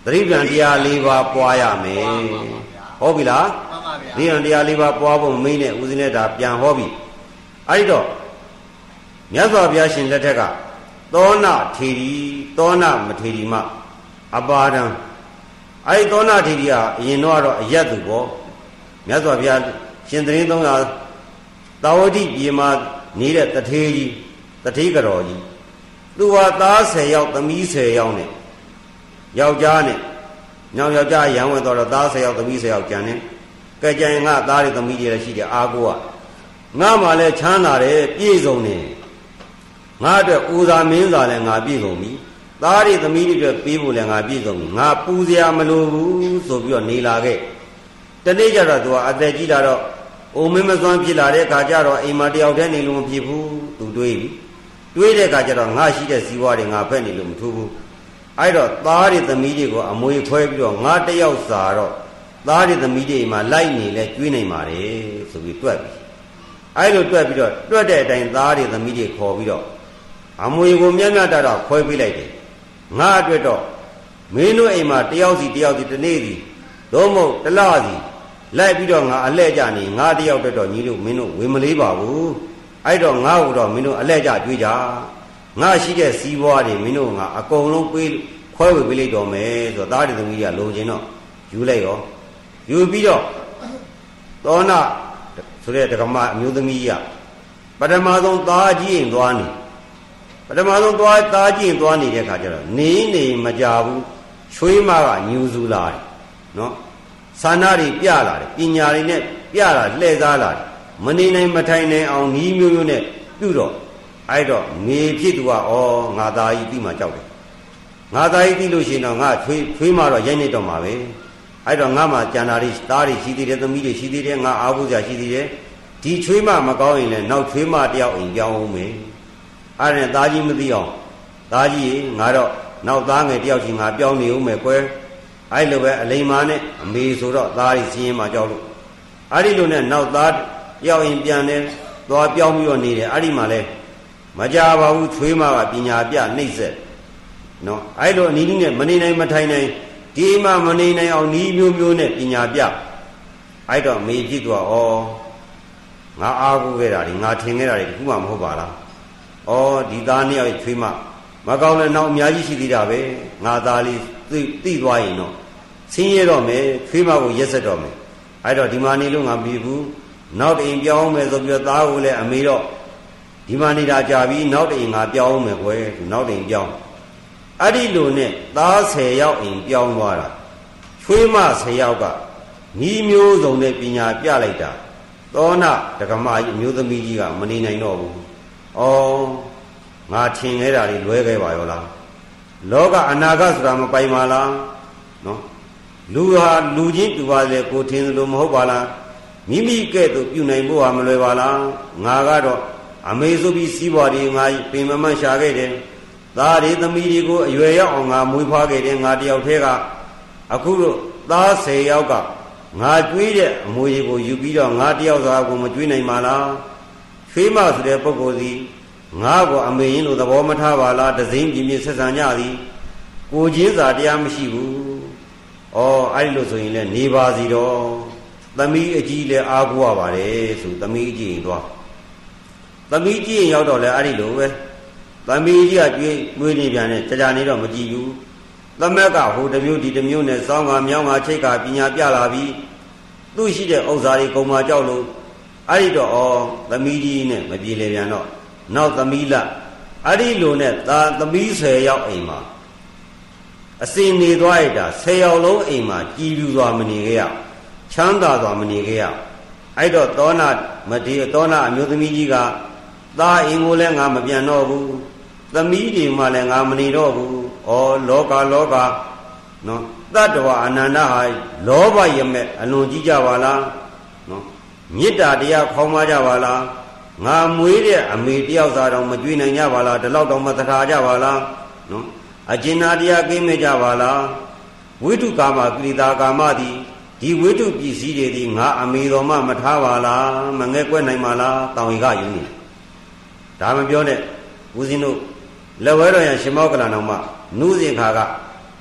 တိပံတရား၄ပါးပွားရမယ်ဟုတ်ပြီလားသတိပံတရား၄ပါးပွားဖို့မင်းနဲ့ဦးဇင်းနဲ့ဒါပြန်ဟောပြီအဲ့တော့မြတ်စွာဘုရားရှင်လက်ထက်ကသောဏထေရီသောဏမထေရီမအပါဒံအဲ့သောဏထေရီကအရင်တော့အယတ်သူပေါ့မြတ်စွာဘုရားရှင်သရင်300တာဝတိပြေမှာနေတဲ့တထေးကြီးတထေးကတော်ကြီးသူဟာသား10ယောက်သမီး10ယောက်နဲ့ယောက်ျားနဲ့ညောင်ယောက်ျားရံဝင်တော့သား10ယောက်သမီး10ယောက်ကျန်တယ်ကဲကြရင်ငါသားတွေသမီးတွေလည်းရှိတယ်အာကိုကငါမှလည်းချမ်းသာတယ်ပြည့်စုံတယ်ငါအတွက်ဦးသာမင်းသာလည်းငါပြည့်စုံပြီသားတွေသမီးတွေအတွက်ပေးဖို့လည်းငါပြည့်စုံပြီငါပူစရာမလိုဘူးဆိုပြီးတော့နေလာခဲ့တနေ့ကျတော့သူကအသက်ကြီးလာတော့အိုမင်းမစွမ်းဖြစ်လာတဲ့အခါကျတော့အိမ်မှာတယောက်တည်းနေလို့မဖြစ်ဘူးသူတွေးပြီတွေးတဲ့အခါကျတော့ငါရှိတဲ့ဇီဝတွေငါဖက်နေလို့မထူးဘူးအဲ့တော့သားတွေသမီးတွေကိုအမွေခွဲပြီးတော့ငါတယောက်စာတော့သားတွေသမီးတွေမှာလိုက်နေလဲကျွေးနိုင်ပါတယ်ဆိုပြီးတွက်ပြီအဲ့လိုတွက်ပြီးတော့တွက်တဲ့အတိုင်းသားတွေသမီးတွေခေါ်ပြီးတော့အမွေကိုမြတ်မြတ်တာတော့ခွဲပေးလိုက်တယ်ငါအတွက်တော့မင်းတို့အိမ်မှာတယောက်စီတယောက်စီတနေ့စီသို့မဟုတ်တစ်လစီလိုက်ပြီးတော့ငါအလှဲ့ကြနေငါတယောက်တော့ညီတို့မင်းတို့ဝေမလေးပါဘူးအဲ့တော့ငါ့ကိုတော့မင်းတို့အလှဲ့ကြကြွေးကြငါရှိတဲ့စီးပွားတွေမင်းတို့ငါအကုန်လုံးပေးခွဲဝေပေးလိုက်တော့မယ်ဆိုတော့သားတွေသမီးတွေကလိုချင်တော့ယူလိုက်ရောယူပြီးတော့သောဏဆိုတဲ့ဒကမအမျိုးသမီးကြီးကပထမဆုံးသားကြီးရင်သွားနေပထမဆုံးသားကြီးရင်သွားနေတဲ့ခါကျတော့နေမကြဘူးချွေးမကညူစုလာတယ်နော်သာနာတွေပြလာတယ်ပညာတွေနဲ့ပြလာလှည့်စားလာတယ်မနေနိုင်မထိုင်နိုင်အောင်ဤမျိုးနဲ့ပြုတော့အဲ့တော့မေဖြစ်သူကဩငါသားကြီးပြီးမှကြောက်တယ်ငါသားကြီးပြီးလို့ရှိရင်တော့ငါချွေးမတော့ရိုက်နေတော့မှာပဲအဲ့တော့ငါမှကြံတာတွေသားတွေရှိသေးတယ်သမီးတွေရှိသေးတယ်ငါအားကိုးစရာရှိသေးတယ်ဒီချွေးမမကောင်းရင်လည်းနောက်ချွေးမတယောက်အိမ်ပြောင်းအောင်မယ်အဲ့ဒါနဲ့သားကြီးမသိအောင်သားကြီးငါတော့နောက်သားငယ်တယောက်ချင်းငါပြောင်းနေဦးမယ်ကွယ်အဲ့လိုပဲအလိမ္မာနဲ့အမေဆိုတော့သားကြီးစီးရင်မှကြောက်လို့အဲ့ဒီလိုနဲ့နောက်သားရောက်ရင်ပြန်တယ်သွားပြောင်းပြီးတော့နေတယ်အဲ့ဒီမှာလဲမကြပါဘူးချွေးမကပညာပြနှိမ့်ဆက်နော်အဲ့လိုအနည်းနည်းနဲ့မနေနိုင်မထိုင်နိုင်ဒီမှမနေနိုင်အောင်ဤမျိုးနဲ့ပညာပြအဲ့တော့မေဖြစ်သွားဩငါအားကိုးခဲ့တာဒီငါထင်ခဲ့တာဒီခုမှမဟုတ်ပါလားဩဒီသားနှစ်ယောက်ချွေးမမကောင်းလဲနောက်အများကြီးရှိသေးတာပဲငါသားလေးသိသွားရင်တော့ဆင်းရဲတော့မယ်ချွေးမကိုရက်ဆက်တော့မယ်အဲ့တော့ဒီမှာနေလို့ငါမပြီးဘူးနောက်တအိမ်ပြောင်းမယ်ဆိုပြီးတော့သားကိုလည်းအမေတော့ဒီမှာနေတာကြာပြီနောက်တအိမ်ငါပြောင်းမယ်ကွယ်နောက်တအိမ်ပြောင်းအဲ့ဒီလိုနဲ့သား10ယောက်အိမ်ပြောင်းသွားတာချွေးမ10ယောက်ကဤမျိုးစုံနဲ့ပညာပြလိုက်တာသောဏဒကမကြီးအမျိုးသမီးကြီးကမနေနိုင်တော့ဘူးဩငါထင်ခဲ့တာတွေလွဲခဲ့ပါရောလားလောကအနာဂတ်ဆိုတာမပိုင်ပါလားနော်လူဟာလူချင်းတူပါလေကိုထင်လို့မဟုတ်ပါလားမိမိကဲ့သို့ပြုနိုင်ဖို့ဟာမလွယ်ပါလားငါကတော့အမေဆိုပြီးစီးပွားတွေငါပင်မမှန်ရှာခဲ့တယ်သားတွေသမီးတွေကိုအရွယ်ရောက်အောင်ငါမွေးဖွားခဲ့တယ်ငါတယောက်တည်းကအခုတော့သား10ယောက်ကငါကျွေးတဲ့အမွေကိုယူပြီးတော့ငါတယောက်သာကိုမကျွေးနိုင်ပါလားချွေးမဆိုတဲ့ပုဂ္ဂိုလ်စီငါကိုအမေရင်လို့သဘောမထားပါလားတစိမ့်ပြင်းပြင်းဆက်ဆံကြသည်ကိုချင်းစာတရားမရှိဘူးဩအဲ့လိုဆိုရင်လည်းနေပါစီတော့သမီးအကြီးလည်းအားကိုးရပါတယ်ဆိုသမီးအကြီးရင်သွားသမီးကြီးရင်ရောက်တော့လဲအဲ့ဒီလိုပဲသမီးကြီးကကျွေးမွေးနေပြန်တယ်ကြာနေတော့မကြည့်ဘူးသမက်ကဟိုတစ်မျိုးဒီတစ်မျိုးနဲ့စောင်းကမြောင်းကချိတ်ကပညာပြလာပြီးသူ့ရှိတဲ့ဥစ္စာတွေကုန်မှာကြောက်လို့အဲ့ဒီတော့သမီးကြီးနဲ့မပြေလေပြန်တော့နောက်သမီးလက်အဲ့ဒီလိုနဲ့သမီး10ယောက်အိမ်မှာအစင်နေသွားရတာ10ယောက်လုံးအိမ်မှာကြည်ပြူစွာမနေခဲ့ရချမ်းသာစွာမနေခဲ့ရအဲ့တော့သောဏအမျိုးသမီးကြီးကသားအိမ်ကိုလည်းငါမပြန်တော့ဘူးသမီးတွေမှလည်းငါမနေတော့ဘူးဩလောကနော်တတ္တဝအနန္တဟာလောဘရမဲ့အလွန်ကြီးကြပါလားနော်မေတ္တာတရားခေါင်းမကြပါလားငါမွေးတဲ့အမေတယောက်သားတော်မကြွေးနိုင်ကြပါလားဒီလောက်တော့မသထားကြပါလားနော်အကျဉ်းသားတရားကိမဲ့ကြပါလားဝိတုကာမကိရိတာကာမသည်ဒီဝိတုပစ္စည်းတွေဒီငါအမေတော်မှမထားပါလားမငဲကွက်နိုင်ပါလားတောင်ရီကယူနေဒါမပြောနဲ့ဦးဇင်းတို့လက်ဝဲတော်ရရှင်မောကလန်တော်မှနုစဉ်ခါက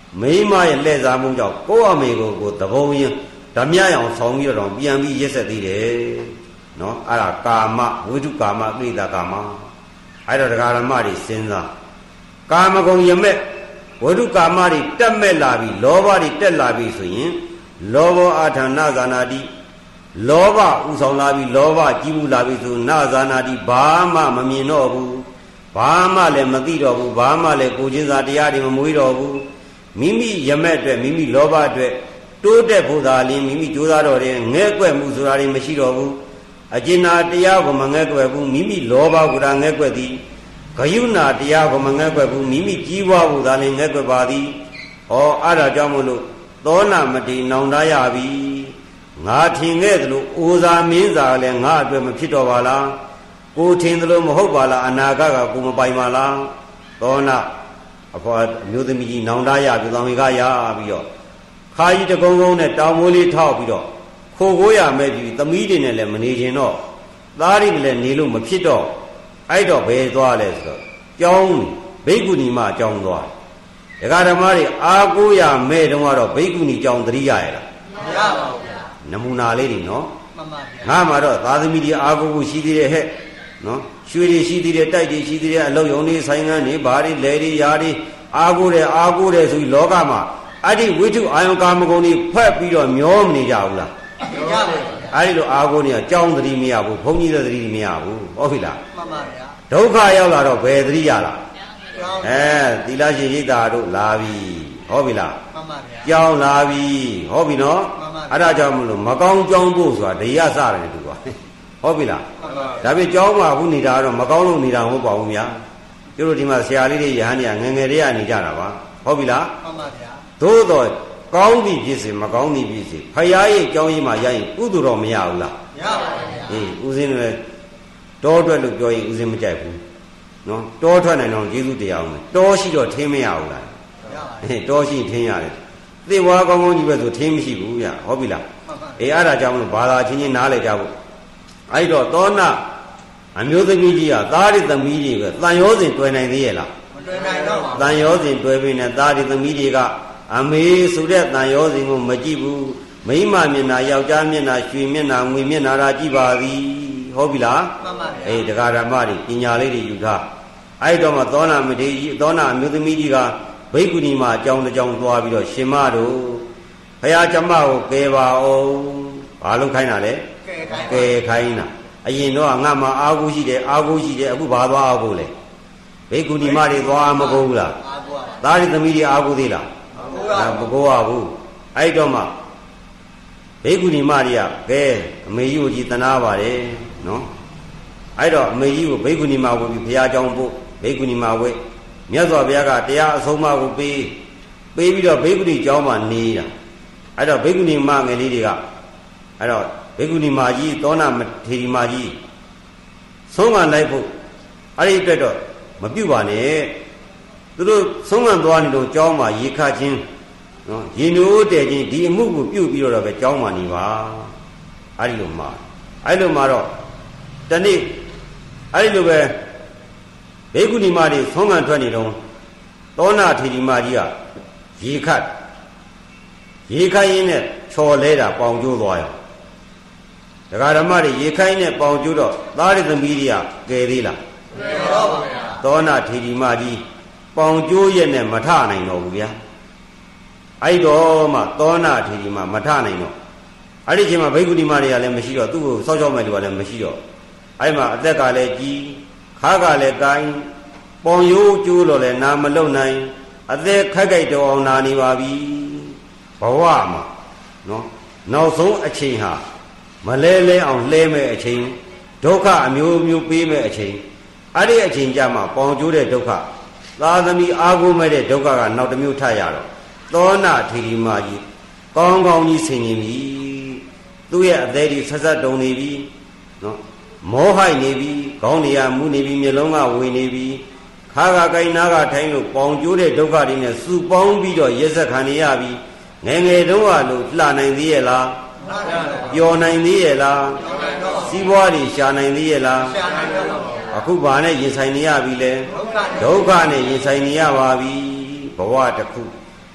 မိမရဲ့လက်စားမှုကြောင့်ကိုယ့်အမေကိုသဘုံရင်ဓမြအောင်ဆောင်ပြီးတော့ပြန်ပြီးရက်ဆက်သေးတယ်နော်အဲ့ဒါကာမဝိတုကာမကိလေသာကာမအဲ့တော့တရားဓမ္မတွေစဉ်းစားကာမဂုဏ်ရမဲ့ဝိတုကာမတွေတက်မဲ့လာပြီလောဘတွေတက်လာပြီဆိုရင်လောဘောအာထာနဇာနာတိလောဘဥဆောင်လာပြီလောဘကြီးမှုလာပြီဆိုနဇာနာတိဘာမှမမြင်တော့ဘူးဘာမှလည်းမသိတော့ဘူးဘာမှလည်းကိုချင်းစာတရားတွေမမွေးတော့ဘူးမိမိရမဲ့အတွက်မိမိလောဘအတွက်တိုးတက်ဖို့သာလျှင်မိမိကြိုးစားတော့တယ်ငဲ့ကွက်မှုဆိုတာတွေမရှိတော့ဘူးအကျဉ်းနာတရားကိုမငဲ့ကွက်ဘူးမိမိလောဘကိုယ်တာငဲ့ကွက်သည်ဂယုဏတရားကိုမငဲ့ကွက်ဘူးမိမိကြီးပွားဖို့သာလျှင်ငဲ့ကွက်ပါသည်ဟောအဲ့ဒါကြောင့်မို့လို့သောနာမတိနောင်တရပြီငါထင်ခဲ့သလိုအိုဇာမင်းစာလည်းငါအတွက်မဖြစ်တော့ပါလားကိုထင်သလိုမဟုတ်ပါလားအနာဂတ်ကကိုမပိုင်ပါလားသောနာအဖေါ်မျိုးသမီးကြီးနောင်တရပြီသောင်ဝေကရပြီးတော့ခါကြီးတကုံကုန်းနဲ့တောင်မိုးလေးထောက်ပြီးတော့ခိုကိုရမဲ့ပြီသမီးတွေနဲ့လည်းမနေချင်တော့သားတွေလည်းနေလို့မဖြစ်တော့အဲ့တော့ဘယ်သွားလဲဆိုတော့ကျောင်းဘိက္ခုနီမကျောင်းသွားဒကာဓမ္မတွေအာကိုရမဲ့တုန်းကတော့ဘိက္ခုနီကျောင်းသတိရရလားမရပါဘူးဗျာနမူနာလေးတွေနော်မှန်ပါဗျာငါမှတော့သားသမီးတွေအာကိုရှိသေးတယ်ဟဲ့နော်ရွှေတွေရှိသေးတယ်တိုက်တွေရှိသေးတယ်အလုံးယုံတွေဆိုင်ငန်းတွေဘာတွေလဲတွေယာတွေအာကိုတယ်ဆိုပြီးလောကမှာအဲ့ဒီဝိတုအာယုကာမဂုဏ်တွေဖက်ပြီးတော့မျောမနေကြဘူးလားမျောပါဘူးအဲ့ဒီလိုအာကိုနေကကြောင်းသတိမရဘူးဘုန်းကြီးတဲ့သတိမရဘူးဟုတ်ပြီလားမှန်ပါဗျာဒုက္ခရောက်လာတော့ဘယ်သတိရလားသီလရှင်ရိတ်တာတို့လာပြီဟုတ်ပြီလားမှန်ပါဗျာကြောင်းလာပြီဟုတ်ပြီနော်အဲ့ဒါကြောင့်မလို့မကောင်းကြောင်းဖို့ဆိုတာတရားစတယ်တူပါဟုတ်ပြီလားဒါပေမဲ့ကြောင်းမှာခုနေတာတော့မကောင်းလို့နေတာမဟုတ်ပါဘူးဗျာကျတို့ဒီမှာဆရာလေးတွေရဟန်းတွေကငယ်ငယ်လေးကနေကြတာပါဟုတ်ပြီလားမှန်ပါဗျာသို့တော့ကောင်းသည်ဖြစ်စေမကောင်းသည်ဖြစ်စေဖရာရဲ့ကြောင်းကြီးမှာရရင်ကုသိုလ်တော့မရဘူးလားရပါပါဗျာအေးဦးဇင်းလည်းတောထွက်လို့ပြောရင်ဦးဇင်းမကြိုက်ဘူးနော်တောထွက်နိုင်တော့ကျေးဇူးတရားအောင်တောရှိတော့ထင်းမရဘူးလားရပါအေးတောရှိထင်းရတယ်သေဝါကောင်းကောင်းကြီးပဲဆိုထင်းမရှိဘူးဗျာဟုတ်ပြီလားအေးအဲ့ဒါကြောင့်မလို့ဘာသာချင်းချင်းနားလည်ကြဖို့အဲ့တော့သောနာအမျိုးသမီးကြီးကသားရသမီးတွေကတန်ရောစဉ်တွေ့နိုင်သေးရဲ့လားမတွေ့နိုင်တော့ပါဘူးတန်ရောစဉ်တွေ့ပြီနဲ့သားရသမီးတွေကအမေဆိုတဲ့တန်ရောစဉ်ကိုမကြည့်ဘူးမိမမျက်နှာယောက်ျားမျက်နှာရွှေမျက်နှာငွေမျက်နှာရာကြည့်ပါသည်ဟုတ်ပြီလားမှန်ပါဗျာအေးတရားဓမ္မတွေပညာလေးတွေယူထားအဲ့တော့မှသောနာမထေရကြီးသောနာအမျိုးသမီးကြီးကဘိက္ခုနီမအကြောင်းတစ်ကြောင်းသွားပြီးတော့ရှင်မတို့ဘုရားကျမကိုကယ်ပါအောင်ဘာလို့ခိုင်းတာလဲကယ်ခိုင်းတာအရင်တော့ငါမှအာဟုရှိတယ်အခုဘာသွားအာဟုလဲဘိက္ခုနီမတွေသွားမကိုဘူးလားသားရီသမီးတွေအာဟုသေးလားမကိုရဘူးအဲ့တော့မှဘိက္ခုနီမတွေကကဲအမေကြီးကိုကြည်တနာပါတယ်နော်အဲ့တော့အမေကြီးကိုဘိက္ခုနီမကိုပြီးဘုရားကြောင်းပို့ဘိက္ခုနီမဝဲမြတ်စွာဘုရားကတရားအဆုံးအမကိုပေးပြီးတော့ဘိက္ခုနီကျောင်းမှာနေတာအဲ့တော့ဘိက္ခုနီမငယ်လေးတွေကအဲ့တော့ဘိက္ခုနီမကြီးသောနာမထေရီမကြီးဆုံးမလိုက်ဖို့အဲ့ဒီအတွက်တော့မပြုတ်ပါနဲ့သူတို့ဆုံးမသွားနေတော့ကျောင်းမှာရေခချင်းနော်ရေနိုးတဲ့ချင်းဒီအမှုကိုပြုတ်ပြီးတော့ပဲကျောင်းမှာနေပါအဲ့ဒီလိုမှာတော့တနေ့အဲ့ဒီလိုပဲဘိက္ခုနီမတွေဆုံးမထွက်နေတော့သောနာထေရီမကြီးကရေခတ်ရင်းနဲ့ချော်လဲတာပေါင်ကျိုးသွားရောတရားဓမ္မတွေရေခိုင်းနဲ့ပေါင်ကျိုးတော့သားရသမီးတွေကကယ်သေးလားကယ်တော့ပါဗျာသောနာထေရီမကြီးပေါင်ကျိုးရဲ့နဲ့မထနိုင်တော့ဘူးဗျာအဲ့တော့မှသောနာထေရီမမထနိုင်တော့အဲ့ဒီချိန်မှာဘိက္ခုနီမတွေကလည်းမရှိတော့သူ့ကိုစောက်ချောက်မဲ့လူကလည်းမရှိတော့အဲ့မှာအသက်ကလည်းကြီးခါကလည်းကိုင်းပေါင်ရိုးကျိုးတော့လည်းနာမလုံနိုင်အသက်ခက်ကြိုက်တော်အောင်နာနေပါပြီဘဝမှာနော်နောက်ဆုံးအချိန်ဟာမလဲအောင်လှဲမဲ့အချိန်ဒုက္ခအမျိုးမျိုးပေးမဲ့အချိန်အဲ့ဒီအချိန်ကြမှာပေါင်ကျိုးတဲ့ဒုက္ခသာသမီအာကိုမဲ့တဲ့ဒုက္ခကနောက်တစ်မျိုးထရတော့သောနာထေရီမကြီးကောင်းကောင်းကြီးဆင်ញင်ပြီသူ့ရဲ့အသေးကြီးဆက်ဆက်တုံနေပြီနော်မောဟိုက်နေပြီခေါင်းနေရမူနေပြီမျက်လုံးကဝေနေပြီခါကကိုင်းနာကထိုင်းလို့ပေါင်ကျိုးတဲ့ဒုက္ခတွေနဲ့စုပေါင်းပြီးတော့ရက်ဆက်ခံနေရပြီငယ်ငယ်တုန်းကလို့လှနိုင်သေးရဲ့လားပျော်နိုင်သေးရဲ့လားစီးပွားတွေရှာနိုင်သေးရဲ့လားအခုဘာနဲ့ရင်ဆိုင်နေရပြီလဲဒုက္ခနဲ့ရင်ဆိုင်နေရပါပြီဘဝတစ်ခု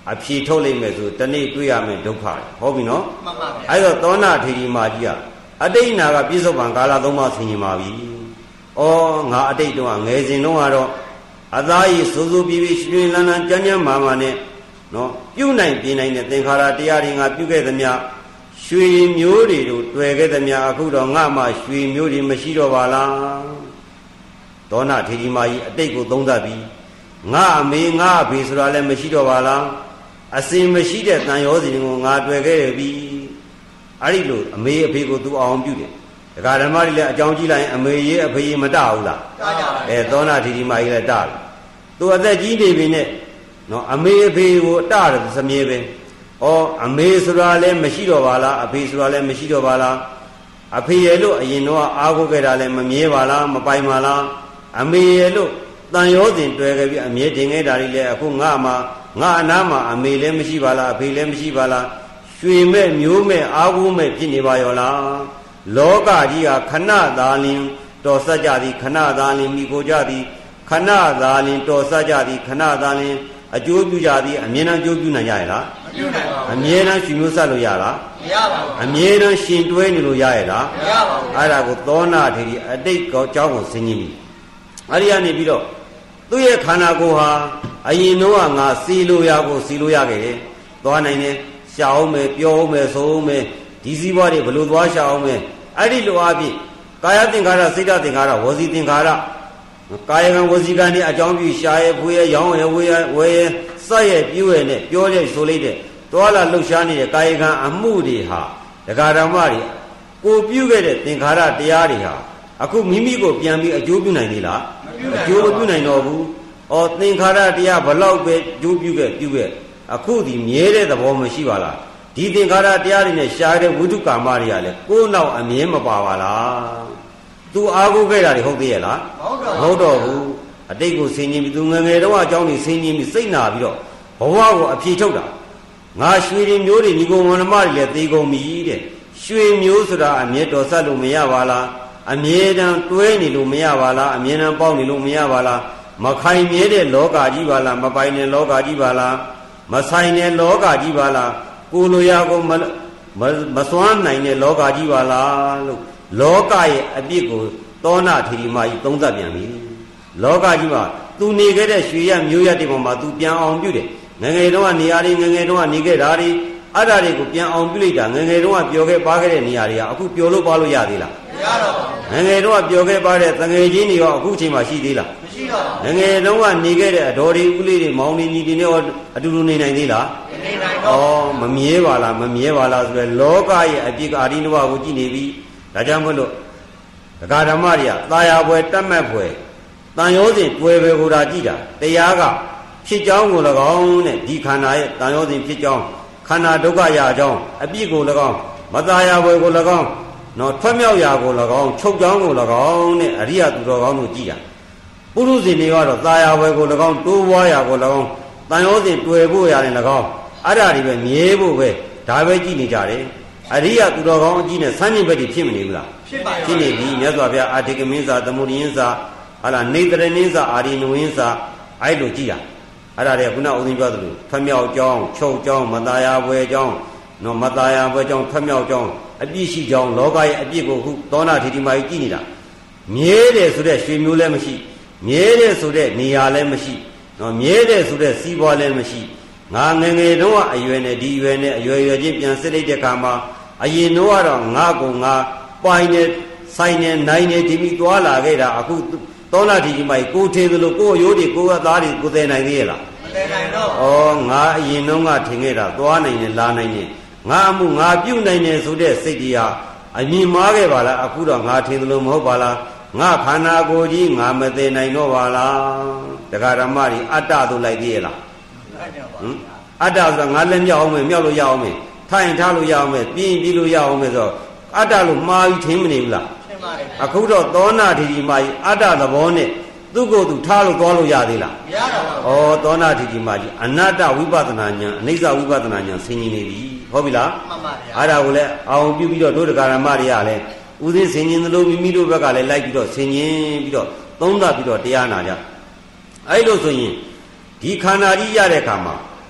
အဖြေထုတ်လိုက်မယ်ဆိုတနေ့တွေ့ရမယ်ဒုက္ခဟုတ်ပြီနော်မှန်ပါဗျာအဲ့တော့သောနာထေရီမာကြီးကအတိတ်နာကပြစ္ဆုတ်ပံကာလ3ပါးဆင်ញင်ပါပြီဩငါအတိတ်တုန်းကငယ်စဉ်တုန်းကတော့အသားရည်စိုးစိုးပြေးပြေးရွှင်လန်းလန်းကြမ်းကြမ်းမာမာနဲ့နော်ပြုနိုင်ပြနိုင်တဲ့သင်္ခါရတရားတွေငါပြုခဲ့သမျှရွှေမျိုးတွေတို့တွေ့ခဲ့သမျှအခုတော့ငါမှရွှေမျိုးတွေမရှိတော့ပါလားသောနာထေရီမာကြီးအတိတ်ကိုသုံးသပ်ပြီးငါအမေငါအဖေဆိုတာလည်းမရှိတော့ပါလားအစင်မရှိတဲ့တန်ရောစဉ်ကိုငါတွေ့ခဲ့ပြီအဲ့ဒီလိုအမေအဖေကိုသူအောင်ပြုတယ်ဒကာဓမ္မတွေလည်းအကြောင်းကြည့်လိုက်ရင်အမေရေးအဖေရေးမတဘူးလားတကြပါဘူးသောနာထေရီမာကြီးလည်းတတယ်သူအသက်ကြီးနေပြီနဲ့နော်အမေအဖေကိုတတယ်သမြဲပဲဩအမေဆိုတာလည်းမရှိတော့ပါလားအဖေဆိုတာလည်းမရှိတော့ပါလားအဖေရဲ့လို့အရင်တော့အားကိုးခဲ့တာလည်းမမြဲပါလားမပိုင်ပါလားအမေရဲ့လို့တန်ရောစဉ်တွေ့ခဲ့ပြီးအမြဲတင်ခဲ့တာတွေလည်းအခုငါမှငါအနားမှာအမေလည်းမရှိပါလားအဖေလည်းမရှိပါလားရွှေမဲ့မျိုးမဲ့အားကိုးမဲ့ဖြစ်နေပါရောလားလောကကြီးဟာခဏသာလင်တော်ဆက်ကြသည်ခဏသာလင်မိကိုကြသည်ခဏသာလင်တော်ဆက်ကြသည်ခဏသာလင်အကျိုးပြုကြသည်အမြဲတမ်းအကျိုးပြုနိုင်ကြရလားမပြုနိုင်ပါဘူးအမြဲတမ်းရှင်မျိုးဆက်လို့ရလားမရပါဘူးအမြဲတမ်းရှင်တွဲနေလို့ရရလားမရပါဘူးအဲ့ဒါကိုသောနာထေရီအတိတ်ကောအကြောင်းကိုဆင်ခြင်ပြီအဲ့ဒီကနေပြီးတော့သူ့ရဲ့ခန္ဓာကိုယ်ဟာအရင်တော့ငါစီလို့ရကိုစီလို့ရခဲ့တယ်သွားနိုင်တယ်ရှာအောင်မယ်ပြောအောင်မယ်ဆိုအောင်မယ်ဒီစည်းပွားတွေဘလို့သွားရှာအောင်မယ်အဲ့ဒီလိုအဖြစ်ကာယသင်္ခါရစိတ်သင်္ခါရဝစီသင်္ခါရကာယကံဝစီကံတွေအကြောင်းပြုရှာရဲဖွေရဲရောင်းရဲဝေရဲစက်ရဲပြူရဲနဲ့ပြောရဲဆိုလိုက်တဲ့တွာလာလှုပ်ရှားနေတဲ့ကာယကံအမှုတွေဟာဒကာဓမ္မတွေကိုပြုခဲ့တဲ့သင်္ခါရတရားတွေဟာအခုမိမိကိုပြန်ပြီးအကျိုးပြုနိုင်သေးလားအကျိုးမပြုနိုင်တော့ဘူး။အော်သင်္ခါရတရားဘလောက်ပဲအကျိုးပြုခဲ့အခုဒီမြဲတဲ့သဘောမရှိပါလား။ဒီသင်္ခါရတရားတွေနဲ့ရှားတဲ့ဝိတုကာမတွေကလည်းကိုယ်နောက်အမြဲမပါပါလား။ तू အားကိုးခဲ့တာတွေဟုတ်သေးရဲ့လား။ဟုတ်တော့ဘူး။အတိတ်ကိုဆင်ញင်ပြီး तू ငယ်ငယ်တုန်းကအကြောင်းတွေဆင်ញင်ပြီးစိတ်နာပြီးတော့ဘဝကိုအဖြေထုတ်တာ။ငါရွှေတွေမျိုးတွေညီကောင်မမတွေလည်းသေကုန်ပြီတဲ့။ရွှေမျိုးဆိုတာအမြဲတော်ဆက်လို့မရပါလား။အမြဲတမ်းတွဲနေလို့မရပါလားအမြဲတမ်းပေါက်နေလို့မရပါလားမခိုင်မြဲတဲ့လောကကြီးပါလားမပိုင်တဲ့လောကကြီးပါလားမဆိုင်တဲ့လောကကြီးပါလားကိုလိုရာကိုမစွမ်းနိုင်တဲ့လောကကြီးပါလားလို့လောကရဲ့အပြစ်ကိုသောနာထေရီမာကြီးသုံးသပ်ပြန်ပြီလောကကြီးမှာသူနေခဲ့တဲ့ရွှေရမျိုးရတဲ့ပုံမှာသူပြန်အောင်ပြုတယ်ငငယ်တုန်းကနေရာတွေငငယ်တုန်းကနေခဲ့တာတွေအဲ့ဒါတွေကိုပြန်အောင်ပြုလိုက်တာငငယ်တုန်းကပျော်ခဲ့ပါခဲ့တဲ့နေရာတွေကအခုပျော်လို့ပါလို့ရသေးလားမရတော့ပါဘူးငငယ်တုန်းကပျော်ခဲ့ပါတဲ့တငယ်ချင်းတွေရောအခုချိန်မှာရှိသေးလားမရှိတော့ပါဘူးငငယ်တုန်းကနေခဲ့တဲ့အတော်တွေဦးလေးတွေမောင်နေညီတွေနဲ့အတူတူနေနိုင်သေးလားမနေနိုင်တော့မမြဲပါလားမမြဲပါလားဆိုရယ်လောကရဲ့အပြစ်အာရိနဝကိုကြည့်နေပြီဒါကြောင့်မို့လို့ဒကာဓမ္မတွေကသာယာပွဲတတ်မှတ်ပွဲတန်ရောစဉ်တွေ့ပဲကိုဒါကြည့်တာတရားကဖြစ်ကြောင်းကို၎င်းတဲ့ဒီခန္ဓာရဲ့တန်ရောစဉ်ဖြစ်ကြောင်းခန္ဓာဒုက္ခရာကြောင်းအပြစ်ကို၎င်းမသာယာပွဲကို၎င်းနော်ထွက်မြောက်ရာကို၎င်းချုပ်ကြောင်းကို၎င်းနဲ့အရိယသူတော်ကောင်းတို့ကြည်တာပုရုဇဉ်တွေကတော့သာယာပွဲကို၎င်းတိုးပွားရာကို၎င်းတန်ရောစဉ်တွေ့ဖို့ရတယ်၎င်းအဲ့ဒါတွေပဲမြဲဖို့ပဲဒါပဲကြည်နေကြတယ်အရိယသူတော်ကောင်းအကြည့်နဲ့ဆန်းကျင်ဘက်တွေဖြစ်မနေဘူးလားဖြစ်ပါဖြစ်နေပြီမြတ်စွာဘုရားအာတိကမင်းစာသမုဒိယင်းစာဟာလားနေတရဏင်းစာအာရိနဝင်းစာအဲ့လိုကြည်တာအဲ့ဒါတွေခုနဦးသိန်းပြောသလိုထွက်မြောက်ကြောင်းချုပ်ကြောင်းမသာယာပွဲကြောင်းနော်မသာယာပွဲကြောင်းထွက်မြောက်ကြောင်းအပြစ်ရှိကြောင်းလောကရဲ့အပြစ်ကိုခုသောနာထေရီမာကြီးကြည်နေတာမြဲတယ်ဆိုတဲ့ရွှေမျိုးလည်းမရှိမြဲတယ်ဆိုတဲ့နေရာလည်းမရှိနော်မြဲတယ်ဆိုတဲ့စီးပွားလည်းမရှိငါငယ်ငယ်တုန်းကအရွယ်နဲ့ဒီရွယ်နဲ့အရွယ်ချင်းပြန်စစ်လိုက်တဲ့အခါမှာအရင်တော့ကတော့ငါကိုငါပိုင်နေဆိုင်နေနိုင်နေဒီမိသွားလာခဲ့တာအခုသောနာထေရီမာကြီးကိုထင်သလိုကိုအယိုးတွေကိုအသားတွေကိုသိနိုင်သေးရဲ့လားမသိနိုင်တော့ဩငါအရင်တော့ကထင်ခဲ့တာသွားနိုင်တယ်လာနိုင်တယ်ငါအမှုငါပြုတ်နိုင်တယ်ဆိုတဲ့စိတ်တရားအမြင်မှားခဲ့ပါလားအခုတော့ငါထင်သလိုမဟုတ်ပါလားငါခန္ဓာကိုယ်ကြီးငါမသိနိုင်တော့ပါလားတရားဓမ္မတွေအတ္တသို့လိုက်သေးရဲ့လားအတ္တဆိုတာငါလည်းမြောက်အောင်မယ်မြောက်လို့ရအောင်မယ်ထိုင်ထားလို့ရအောင်မယ်ပြင်းပြီးလို့ရအောင်မယ်ဆိုတော့အတ္တလို့မှားပြီးထင်မနေဘူးလားထင်ပါတယ်အခုတော့သောနာထေရီမာကြီးအတ္တသဘောနဲ့သူ့ကိုယ်သူထားလို့သွားလို့ရသေးလားမရတော့ပါဘူးသောနာထေရီမာကြီးအနတ္တဝိပဿနာဉာဏ်အနိစ္စဝိပဿနာဉာဏ်ဆင်ခြင်နေပြီဟုတ်ပြီလားမှန်ပါဗျာအဲ့ဒါကိုလည်းအောင်ပြုပြီးတော့တို့တရားဓမ္မတွေကလည်းဥသိဆင်ခြင်သလိုမိမိတို့ဘက်ကလည်းလိုက်ပြီးတော့ဆင်ခြင်ပြီးတော့သုံးသပ်ပြီးတော့တရားနာကြအဲ့လိုဆိုရင်ဒီခန္ဓာကြီးရတဲ့အခါမှာ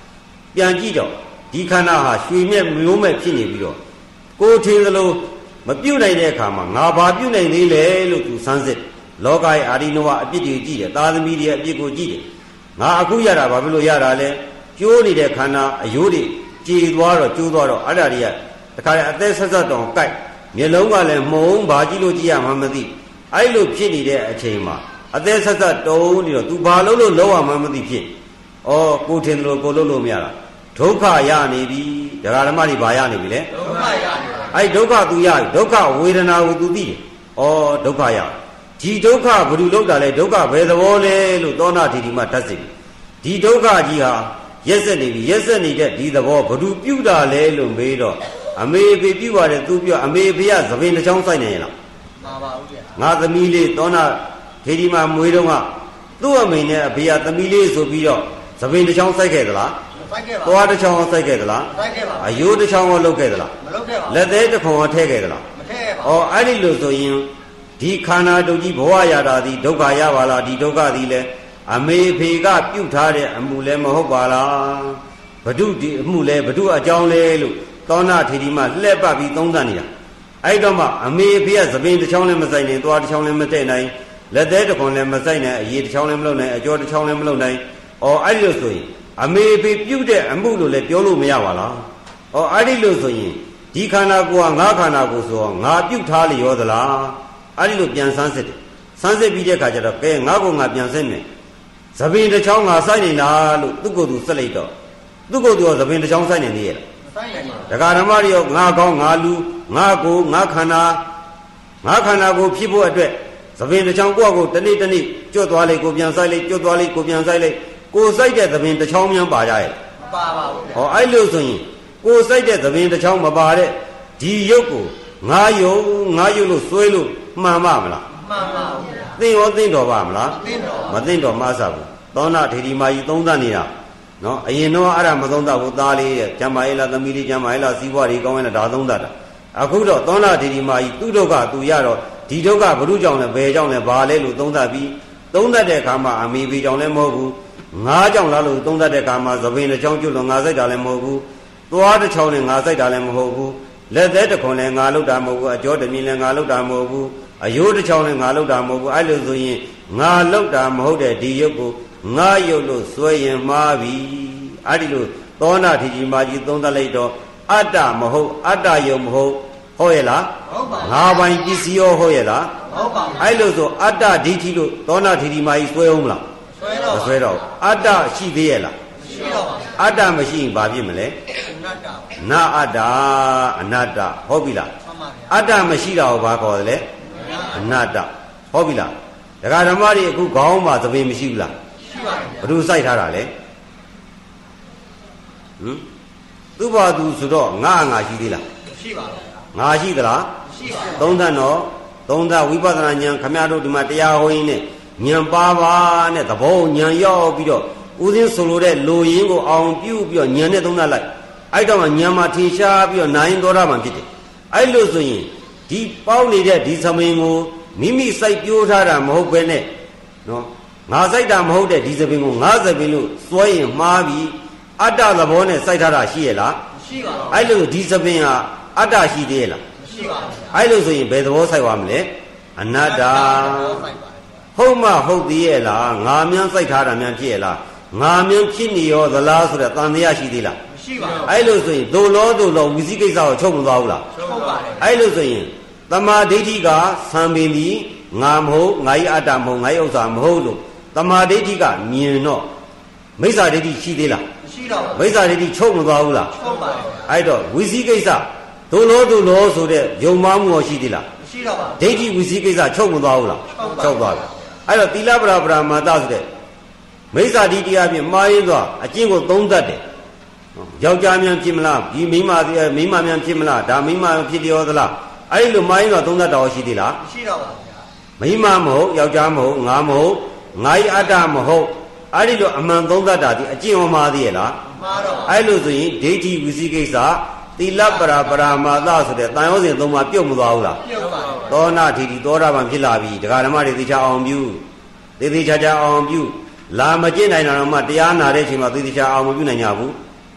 ပြန်ကြည့်တော့ဒီခန္ဓာဟာရွှေမြက်မျိုးမဲ့ဖြစ်နေပြီးတော့ကိုထင်သလိုမပြုတ်နိုင်တဲ့အခါမှာငါဘာပြုတ်နိုင်သေးလဲလို့သူစမ်းစစ်လောကရဲ့အာရိနဝအပြစ်တွေကြည့်တယ်သာသမီတွေရဲ့အပြစ်ကိုကြည့်တယ်ငါအခုရတာဘာဖြစ်လို့ရတာလဲကျိုးနေတဲ့ခန္ဓာအယိုးတွေကြေသွားတော့ကျိုးသွားတော့အဲ့ဒါတွေကတခါလေအသက်ဆက်ဆက်တောင်ကိုက်မျက်လုံးကလည်းမှုံဘာကြည့်လို့ကြည့်ရမှမသိအဲ့လိုဖြစ်နေတဲ့အချိန်မှာအသက်ဆက်ဆက်တုံးနေတော့ तू ဘာလို့လောက်ရမှမသိဖြစ်ဩကိုထင်တယ်လို့ကိုလို့မရတာဒုက္ခရနေပြီဒကာဓမ္မတွေဘာရနေပြီလဲဒုက္ခရနေပြီအဲ့ဒုက္ခ तू ရပြီဒုက္ခဝေဒနာကို तू သိတယ်ဩဒုက္ခရဒီဒုက္ခဘယ်လိုလောက်တာလဲဒုက္ခဘယ်သဘောလဲလို့သောနာထီဒီမှာတတ်စီဒီဒုက္ခကြီးဟာရက်ဆက်နေပြီရက်ဆက်နေတဲ့ဒီသဘောဘယ်သူပြုတာလဲလို့မေးတော့အမေဖေပြုပါတယ် तू ပြောအမေဖေကသပင်တစ်ချောင်းစိုက်နေရင်လားမှန်ပါဘူးဗျာငါသမီးလေးသောနာထီဒီမှာမွေးတော့ကသူ့အမေနဲ့အဖေကသမီးလေးဆိုပြီးတော့သပင်တစ်ချောင်းစိုက်ခဲ့သလားစိုက်ခဲ့ပါသွားတစ်ချောင်းစိုက်ခဲ့သလားစိုက်ခဲ့ပါအယိုးတစ်ချောင်းရောလုပ်ခဲ့သလားမလုပ်ခဲ့ပါလက်သေးတစ်ခွန်ရောထည့်ခဲ့သလားမထည့်ပါဩအဲ့ဒီလိုဆိုရင်ဒီခန္ဓာတုတ်ကြီးဘဝရတာဒီဒုက္ခရပါလားဒီဒုက္ခသည်လဲအမေဖေကပြုတ်ထားတဲ့အမှုလဲမဟုတ်ပါလားဘဒုဒီအမှုလဲဘဒုအကြောင်းလဲလို့သောနာထေဒီမှလှည့်ပတ်ပြီးသုံးသပ်နေတာအဲ့တော့မှအမေဖေကသပင်တစ်ချောင်းလည်းမဆိုင်နိုင်သွားတစ်ချောင်းလည်းမတည့်နိုင်လက်သေးတစ်ခွန်လည်းမဆိုင်နိုင်အရေတစ်ချောင်းလည်းမလုပ်နိုင်အကျော်တစ်ချောင်းလည်းမလုပ်နိုင်ဩအဲ့ဒီလိုဆိုရင်အမေဖေပြုတ်တဲ့အမှုလို့လည်းပြောလို့မရပါလားဩအဲ့ဒီလိုဆိုရင်ဒီခန္ဓာကိုယ်ကငါခန္ဓာကိုယ်ဆိုတော့ငါပြုတ်ထားလျောသလားအဲ့ဒီလိုပြန်ဆန်းစစ်တယ်ဆန်းစစ်ပြီးတဲ့အခါကျတော့ကဲငါ့ကိုငါပြန်စစ်မယ်သပင်တစ်ချောင်းငါစိုက်နေလားလို့သူ့ကိုယ်သူစက်လိုက်တော့သူ့ကိုယ်သူကသပင်တစ်ချောင်းစိုက်နေသေးရဲ့လားမစိုက်နိုင်ပါဘူးဒကာဓမ္မတွေရောငါကောင်းငါလူငါကိုငါခန္ဓာကိုဖြစ်ဖို့အတွက်သပင်တစ်ချောင်းကိုယ့်ကိုတနေ့ကျွတ်သွားလိုက်ကိုပြန်စိုက်လိုက်ကျွတ်သွားလိုက်ကိုပြန်စိုက်လိုက်ကိုစိုက်တဲ့သပင်တစ်ချောင်းများပါကြရဲ့မပါပါဘူးဟောအဲ့လိုဆိုရင်ကိုစိုက်တဲ့သပင်တစ်ချောင်းမပါတဲ့ဒီရုပ်ကိုငါယုံလို့စွဲလို့မှန်ပါမလားမှန်ပါဘူးသင်ရောသင်တော်ပါမလားမသင်တော်မဆဘူးသောနာထေဒီမာကြီးသုံးသပ်နေတာနော်အရင်တော့အဲ့ဒါမသုံးသပ်ဘူးသားလေးရဲ့ကျမ်းမာရေးလားသမီးလေးကျမ်းမာရေးလားစီးပွားရေးကောင်းရင်လည်းဒါသုံးသပ်တာအခုတော့သောနာထေဒီမာကြီးသူ့ဒုက္ခသူရတော့ဒီဒုက္ခဘုရုကြောင့်လဲဘယ်ကြောင့်လဲဘာလဲလို့သုံးသပ်ပြီးသုံးသပ်တဲ့အခါမှာအမိဘေကြောင့်လည်းမဟုတ်ဘူးငါးကြောင့်လားလို့သုံးသပ်တဲ့အခါမှာသပင်တစ်ချောင်းကျွတ်လို့ငါစိုက်တာလည်းမဟုတ်ဘူးသွားတစ်ချောင်းနဲ့ငါစိုက်တာလည်းမဟုတ်ဘူးလက်သေးတစ်ခွန်လည်းငါလုပ်တာမဟုတ်ဘူးအကျော်တမြင်လည်းငါလုပ်တာမဟုတ်ဘူးအယိုးတစ်ချောင်းလည်းငါလုပ်တာမဟုတ်ဘူးအဲ့လိုဆိုရင်ငါလုပ်တာမဟုတ်တဲ့ဒီရုပ်ကိုငါရုပ်လို့စွဲရင်မှားပြီအဲ့ဒီလိုသောနာထီကြီးမာကြီးသုံးသပ်လိုက်တော့အတ္တမဟုတ်အတ္တယုံမဟုတ်ဟုတ်ရဲ့လားဟုတ်ပါဘူးငါပိုင်ပစ္စည်းရောဟုတ်ရဲ့လားဟုတ်ပါဘူးအဲ့လိုဆိုအတ္တဒိဋ္ဌိလို့သောနာထီကြီးမာကြီးစွဲအောင်မလားမစွဲတော့အတ္တရှိသေးရဲ့လားရှိတော့ပါအတ္တမရှိရင်ဘာဖြစ်မလဲနာအတ္တအနတ္တဟုတ်ပြီလားအတ္တမရှိတာကိုဘာခေါ်တယ်လဲအနတ္တဟုတ်ပြီလားဒကာဓမ္မတွေအခုခေါင်းမှာသပင်မရှိဘူးလားရှိပါဘူးဘယ်သူစိုက်ထားတာလဲသူ့ဘာသူဆိုတော့ငါရှိသေးလားရှိပါဘူးငါရှိသလားရှိပါဘူးသုံးသပ်တော့သုံးသပ်ဝိပဿနာဉာဏ်ခမရတို့ဒီမှာတရားဟောရင်းနဲ့ဉာဏ်ပါနဲ့သဘောဉာဏ်ရောက်ပြီးတော့ဦးစင်းဆိုလိုတဲ့လိုရင်းကိုအောင်ပြုပြီးတော့ဉာဏ်နဲ့သုံးသပ်လိုက်အဲ့တော့မှဉာဏ်မှာထင်ရှားပြီးတော့နိုင်သောတာပန်ဖြစ်တယ်အဲ့လို့ဆိုရင်ဒီပေါက်နေတဲ့ဒီသမင်ကိုမိမိစိုက်ပျိုးထားတာမဟုတ်ပဲနဲ့နော်ငါစိုက်တာမဟုတ်တဲ့ဒီသပင်ကိုငါသပင်လို့စွဲရင်မှားပြီးအတ္တသဘောနဲ့စိုက်ထားတာရှိရဲ့လားမရှိပါဘူးအဲ့လို့ဒီသပင်ဟာအတ္တရှိသေးရဲ့လားမရှိပါဘူးအဲ့လို့ဆိုရင်ဘယ်သဘောစိုက်ပါမလဲအနတ္တဟုတ်မှဟုတ်သေးရဲ့လားငါမြန်စိုက်ထားတာမြန်ဖြစ်ရဲ့လားငါမြန်ဖြစ်နေရောသလားဆိုတဲ့တန်တရားရှိသေးလားမရှိပါဘူးအဲ့လိုဆိုရင်ဒုလောဝိသိကိစ္စကိုချုပ်မသွားဘူးလားချုပ်ပါတယ်အဲ့လိုဆိုရင်တမာဒိဋ္ဌိကသံပင်ဒီငါမဟုတ်ငါ၏အတ္တမဟုတ်ငါ၏ဥစ္စာမဟုတ်လို့တမာဒိဋ္ဌိကမြင်တော့မိစ္ဆာဒိဋ္ဌိရှိသေးလားမရှိတော့ဘူးမိစ္ဆာဒိဋ္ဌိချုပ်မသွားဘူးလားချုပ်ပါတယ်အဲ့တော့ဝိသိကိစ္စဒုလောဆိုတဲ့ယုံမှားမှုရောရှိသေးလားမရှိတော့ပါဘူးဒိဋ္ဌိဝိသိကိစ္စချုပ်မသွားဘူးလားချုပ်သွားပြီအဲ့တော့သီလပရပရမာသဆိုတဲ့မိစ္ဆာဒိဋ္ဌိအပြင်မှားရင်းသွားအကျင့်ကိုသုံးတတ်တယ်ယောက်ျားများဖြစ်မလားဒီမိန်းမများဖြစ်မလားဒါမိန်းမဖြစ်ရောသလားအဲ့လိုမှားရင်းသွားသုံးတတ်တော်ရှိသေးလားမရှိတော့ပါဘူးမိန်းမမဟုတ်ယောက်ျားမဟုတ်ငါမဟုတ်ငါ၏အတ္တမဟုတ်အဲ့ဒီလိုအမှန်သုံးတတ်တာဒီအကျင့်ရောမှားသေးရဲ့လားမှားတော့အဲ့လိုဆိုရင်ဒိဋ္ဌိဝိသိကိစ္စသီလပရပရမာသဆိုတဲ့တန်ရောစဉ်သုံးပါပြုတ်မသွားဘူးလားပြုတ်ပါဘူးသောနာထီတီသောတာပန်ဖြစ်လာပြီဒကာဓမ္မတွေသိချအောင်ပြုသေချာအောင်ပြုလာမကျင့်နိုင်တာတော့မှတရားနာတဲ့အချိန်မှာသေချာအောင်မပြုနိုင်ကြဘူး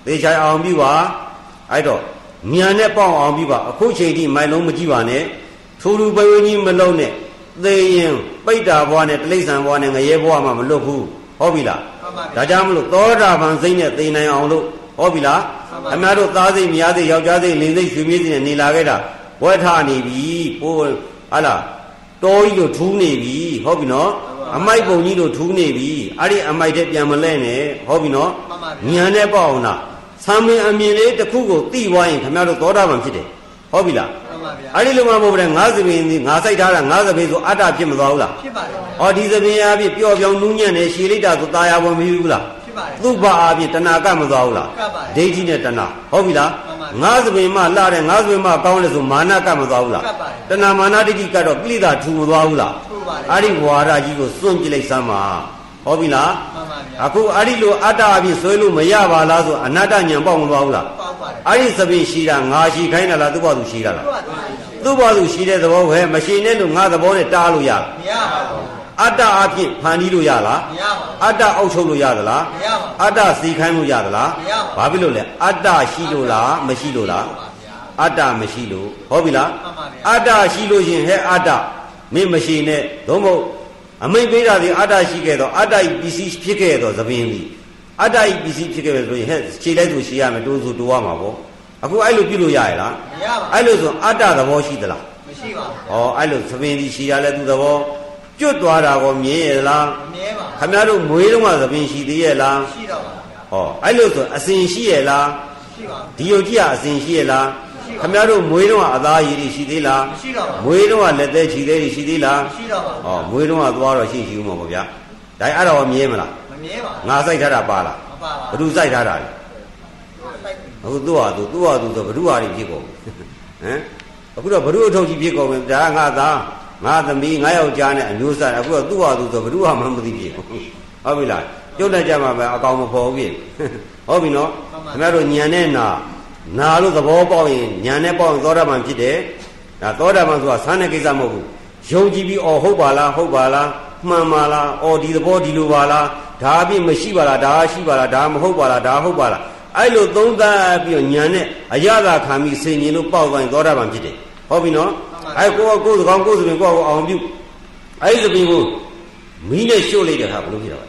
သေချာအောင်ပြုပါအဲ့တော့ဉာဏ်နဲ့ပေါအောင်အောင်ပြုပါအခုချိန်ထိမိုင်လုံးမကြည့်ပါနဲ့ထူထူပဲဝင်းကြီးမလုံးနဲ့သေရင်ပိတ္တာဘွားနဲ့တိဋ္ဌံဘွားနဲ့ငရဲဘွားမှမလွတ်ဘူးဟုတ်ပြီလားဒါကြောင့်မလို့သောတာပန်စိတ်နဲ့သိနိုင်အောင်လို့ဟုတ်ပြီလားအများတို့သားစိတ်မယားစိတ်ယောက်ျားစိတ်လင်စိတ်ရွှေမြေးစိတ်နဲ့နေလာခဲ့တာဘွဲထနေပြီပိုးဟာလားတော်ကြီးတို့ထူးနေပြီဟုတ်ပြီနော်အမိုက်ပုံကြီးတို့ထူးနေပြီအဲ့ဒီအမိုက်တဲ့ပြန်မလဲနဲ့ဟုတ်ပြီနော်ဉာဏ်နဲ့ပေါ့အောင်လားသံမင်းအမြင်လေးတစ်ခုကိုသိသွားရင်ခင်ဗျားတို့သောတာပန်ဖြစ်တယ်ဟုတ်ပြီလားအဲ့ဒီလိုမှမဟုတ်ဘူးငါးသပင်ငါစိုက်ထားတာငါးသပင်ဆိုအတ္တဖြစ်မသွားဘူးလားဖြစ်ပါတယ်ဟောဒီသပင်အားဖြင့်ပျော့ပြောင်းနူးညံ့နေရှည်လိုက်တာဆိုตาရဝင်မပြီးဘူးလားဖြစ်ပါတယ်သူ့ဘာအားဖြင့်တဏှာကမသွားဘူးလားကပ်ပါတယ်ဒိဋ္ဌိနဲ့တဏှာဟုတ်ပြီလားငါးသပင်မှလှတဲ့ငါးသပင်မှကောင်းတယ်ဆိုမာနကမသွားဘူးလားကပ်ပါတယ်တဏှာမာနဒိဋ္ဌိကတော့ကိလေသာထူမသွားဘူးလားထူပါတယ်အဲ့ဒီဝါဒကြီးကိုစွန့်ကြည့်လိုက်စမ်းပါဟုတ်ပြီလားအခုအဲ့ဒီလိုအတ္တအဖြစ်ဆွဲလို့မရပါလားဆိုအနတ္တဉာဏ်ပေါက်မသွားဘူးလားပေါက်ပါတယ်အဲ့ဒီသပင်ရှိတာငါရှိခိုင်းတာလားသူ့ဘာသူရှိတာလားသူ့ဘာသူရှိတဲ့သဘောပဲမရှိနဲ့လို့ငါသဘောနဲ့တားလို့ရမရပါဘူးအတ္တအဖြစ်ဖန်တီးလို့ရလားမရပါဘူးအတ္တအောက်ချုပ်လို့ရသလားမရပါဘူးအတ္တစီခိုင်းလို့ရသလားမရပါဘူးဘာဖြစ်လို့လဲအတ္တရှိလို့လားမရှိလို့လားအတ္တမရှိလို့ဟုတ်ပြီလားအတ္တရှိလို့ရှင်ဟဲ့အတ္တမင်းမရှိနဲ့သို့မဟုတ်အမိတ်ပေးတာဒီအတ္တရှိခဲ့တော့အတ္တဤပစ္စည်းဖြစ်ခဲ့တော့သဘင်ပြီးအတ္တဤပစ္စည်းဖြစ်ခဲ့ဆိုရင်ဟဲ့ခြေလိုက်သူရှိရမယ်တိုးဆိုတိုးရမှာပေါ့အခုအဲ့လိုပြုလို့ရရလားမရပါဘူးအဲ့လိုဆိုအတ္တသဘောရှိသလားမရှိပါဘူးဩအဲ့လိုသဘင်ဒီရှိရလဲသူသဘောကျွတ်သွားတာကိုမြင်ရလားမမြင်ပါဘူးခင်ဗျားတို့မွေးတော့မှသဘင်ရှိသေးရဲ့လားရှိတော့ပါဩအဲ့လိုဆိုအစဉ်ရှိရဲ့လားရှိပါဘူးဒီယုတ်ကြီးကအစဉ်ရှိရဲ့လားခင်ဗျားတို့မွေးတော့အသားရည်ရှိသေးလားမရှိတော့ပါဘူးမွေးတော့လက်သေးခြေသေးရှိသေးလားမရှိတော့ပါဘူးဩမွေးတော့သွားတော့ရှိဦးမှာပေါ့ဗျာဒါအဲ့တော့မြင်မလားမမြင်ပါဘူးငါစိုက်ထားတာပါလားမပါပါဘူးဘ누구စိုက်ထားတာလဲအခုသူ့ဟာသူဆိုဘ누구ဟာတွေဖြစ်ကုန်ဟမ်အခုတော့ဘ누구အထုပ်ကြီးဖြစ်ကုန်ပြီဒါငါသားငါသမီးငါယောက်ျားနဲ့အမျိုးစားအခုတော့သူ့ဟာသူဆိုဘ누구ဟာမှမသိဖြစ်ကုန်ဟုတ်ပြီလားပြုတ်တတ်ကြမှာပဲအကောင်မဖော်ဘူးဟုတ်ပြီနော်ခင်ဗျားတို့ညံနဲ့နာလို့သဘောပေါက်ရင်ညာနဲ့ပေါက်ရင်သောတာပန်ဖြစ်တယ်ဒါသောတာပန်ဆိုတာဆန်းတဲ့ကိစ္စမဟုတ်ဘူးယုံကြည်ပြီးဟုတ်ပါလားဟုတ်ပါလားမှန်ပါလားဒီသဘောဒီလိုပါလားဒါအပြင်မရှိပါလားဒါရှိပါလားဒါမဟုတ်ပါလားဒါဟုတ်ပါလားအဲ့လိုသုံးသပ်ပြီးတော့ညာနဲ့အရသာခံပြီးဆင်ញင်လို့ပေါက်သွားရင်သောတာပန်ဖြစ်တယ်ဟုတ်ပြီနော်အဲ့ကိုယ်သကောင်ကိုယ်စပင်ကိုယ့်ကိုအောင်ပြုအဲ့ဒီစပင်ကိုမီးနဲ့ရှို့လိုက်တဲ့အခါဘယ်လိုဖြစ်တာလဲ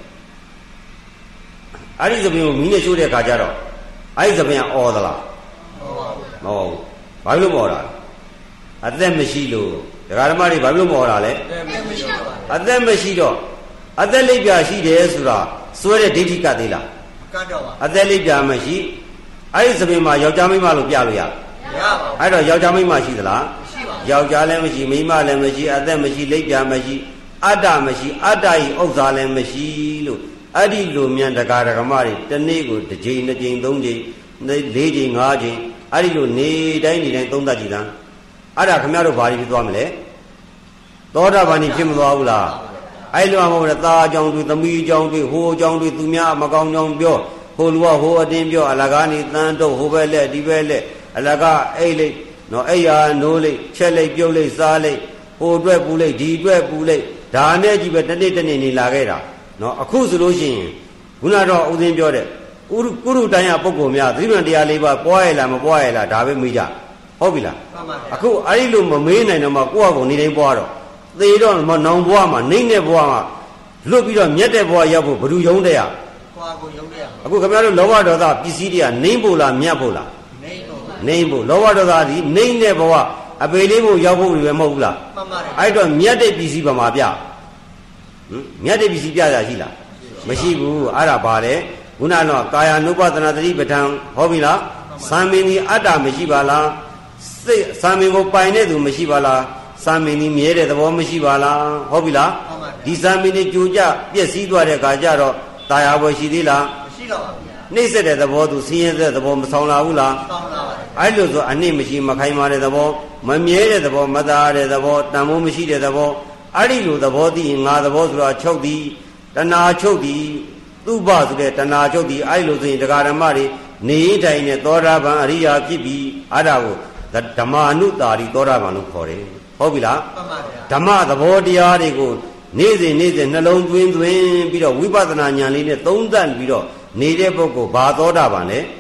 အဲ့ဒီစပင်ကိုမီးနဲ့ရှို့တဲ့အခါကျတော့အဲ့ဒီစပင်ကအော်သလားမဟုတ်ဘူးဘာလို့မဟောတာအသက်မရှိလို့ဒကာဓမ္မတွေဘာလို့မဟောတာလဲအသက်မရှိတော့အသက်လိပ်ပြာရှိတယ်ဆိုတာစွဲတဲ့ဒိဋ္ဌိကသေးလားကတ်တော့ပါအသက်လိပ်ပြာမရှိအဲ့ဒီသပင်မှာယောက်ျားမိန်းမလို့ပြလို့ရမရပါဘူးအဲ့တော့ယောက်ျားမိန်းမရှိသလားမရှိပါဘူးယောက်ျားလည်းမရှိမိန်းမလည်းမရှိအသက်မရှိလိပ်ပြာမရှိအတ္တမရှိအတ္တဤဥစ္စာလည်းမရှိလို့အဲ့ဒီလိုမြန်ဒကာဒကမတွေတနေ့ကိုတစ်ကြိမ်နှစ်ကြိမ်သုံးကြိမ်လေးကြိမ်ငါးကြိမ်အဲ့ဒီလိုနေတိုင်းသုံးသပ်ကြည့်တာအဲ့ဒါခင်ဗျားတို့ဘာတွေဖြစ်သွားမလဲသောတာပန်ဖြစ်မသွားဘူးလားအဲ့လိုမှမဟုတ်ဘူးသားအကြောင်းတွေသမီးအကြောင်းတွေဟိုအကြောင်းတွေသူများမကောင်းကြောင်းပြောဟိုလူကဟိုအတင်းပြောအလကားနေတန်းတော့ဟိုဘက်လက်ဒီဘက်လက်အလကားအိတ်လိုက်နော်အဲ့ရနိုးလိုက်ချက်လိုက်ပြုတ်လိုက်စားလိုက်ဟိုအတွက်ပူလိုက်ဒီအတွက်ပူလိုက်ဒါနဲ့ကြီးပဲတနေ့နေလာခဲ့တာနော်အခုဆိုလို့ရှိရင်ခုနတော့ဦးသိန်းပြောတဲ့ကုရုတိုင်းရပုဂ္ဂိုလ်များသတိပ္ပံတရားလေးပါပွားရလားမပွားရလားဒါပဲမေးကြဟုတ်ပြီလားအခုအဲ့ဒီလိုမမေးနိုင်တော့မှကိုယ့်အကောင်နေတိုင်းပွားတော့သေတော့နောင်ဘွားမှာနှိမ့်တဲ့ဘွားမှာလွတ်ပြီးတော့မြတ်တဲ့ဘွားရောက်ဖို့ဘယ်သူယုံတဲ့ရဘွားကိုယုံတဲ့ရအခုခင်ဗျားတို့လောဘဒေါသပစ္စည်းတွေကနှိမ့်ဖို့လားမြတ်ဖို့လားနှိမ့်ဖို့လောဘဒေါသဒီနှိမ့်တဲ့ဘဝအပေလေးဖို့ရောက်ဖို့ပဲမဟုတ်ဘူးလားမှန်ပါတယ်အဲ့တော့မြတ်တဲ့ပစ္စည်းဘာမှာပြမြတ်တဲ့ပစ္စည်းပြရရှိလားမရှိဘူးအဲ့ဒါဘာလဲခုနကတော့ကာယ ानु ပသနာသတိပဋ္ဌာန်ဟောပြီလားသံမင်းကြီးအတ္တမရှိပါလားစိတ်သံမင်းကိုပိုင်တဲ့သူမရှိပါလားသံမင်းကြီးမြဲတဲ့သဘောမရှိပါလားဟုတ်ပြီလားဒီသံမင်းကြီးကြိုကြပျက်စီးသွားတဲ့အခါကျတော့တာယာဘောရှိသေးလားမရှိတော့ပါဘူးနှိမ့်ဆက်တဲ့သဘောသူဆင်းရဲတဲ့သဘောမဆောင်လာဘူးလားဆောင်လာပါတယ်အဲ့လိုဆိုအနှိမ့်မရှိမခိုင်မာတဲ့သဘောမမြဲတဲ့သဘောမသာတဲ့သဘောတန်ဖိုးမရှိတဲ့သဘောအဲ့ဒီလိုသဘောသိရင်ငါသဘောဆိုတာချုပ်သည်တဏှာချုပ်သည်သူ့ဘဆိုတဲ့တဏှာချုပ်သည်အဲ့လိုဆိုရင်တရားဓမ္မတွေနေတိုင်းနဲ့သောတာပန်အရိယာဖြစ်ပြီးအဲ့ဒါကိုဓမ္မအနုတာရီသောတာပန်လို့ခေါ်တယ်ဟုတ်ပြီလားမှန်ပါဗျာဓမ္မသဘောတရားတွေကိုနေ့စဉ်နှလုံးသွင်းပြီးတော့ဝိပဿနာဉာဏ်လေးနဲ့သုံးသပ်ပြီးတော့နေတဲ့ပုဂ္ဂိုလ်ဘာသောတာပန်လဲဓမ္မ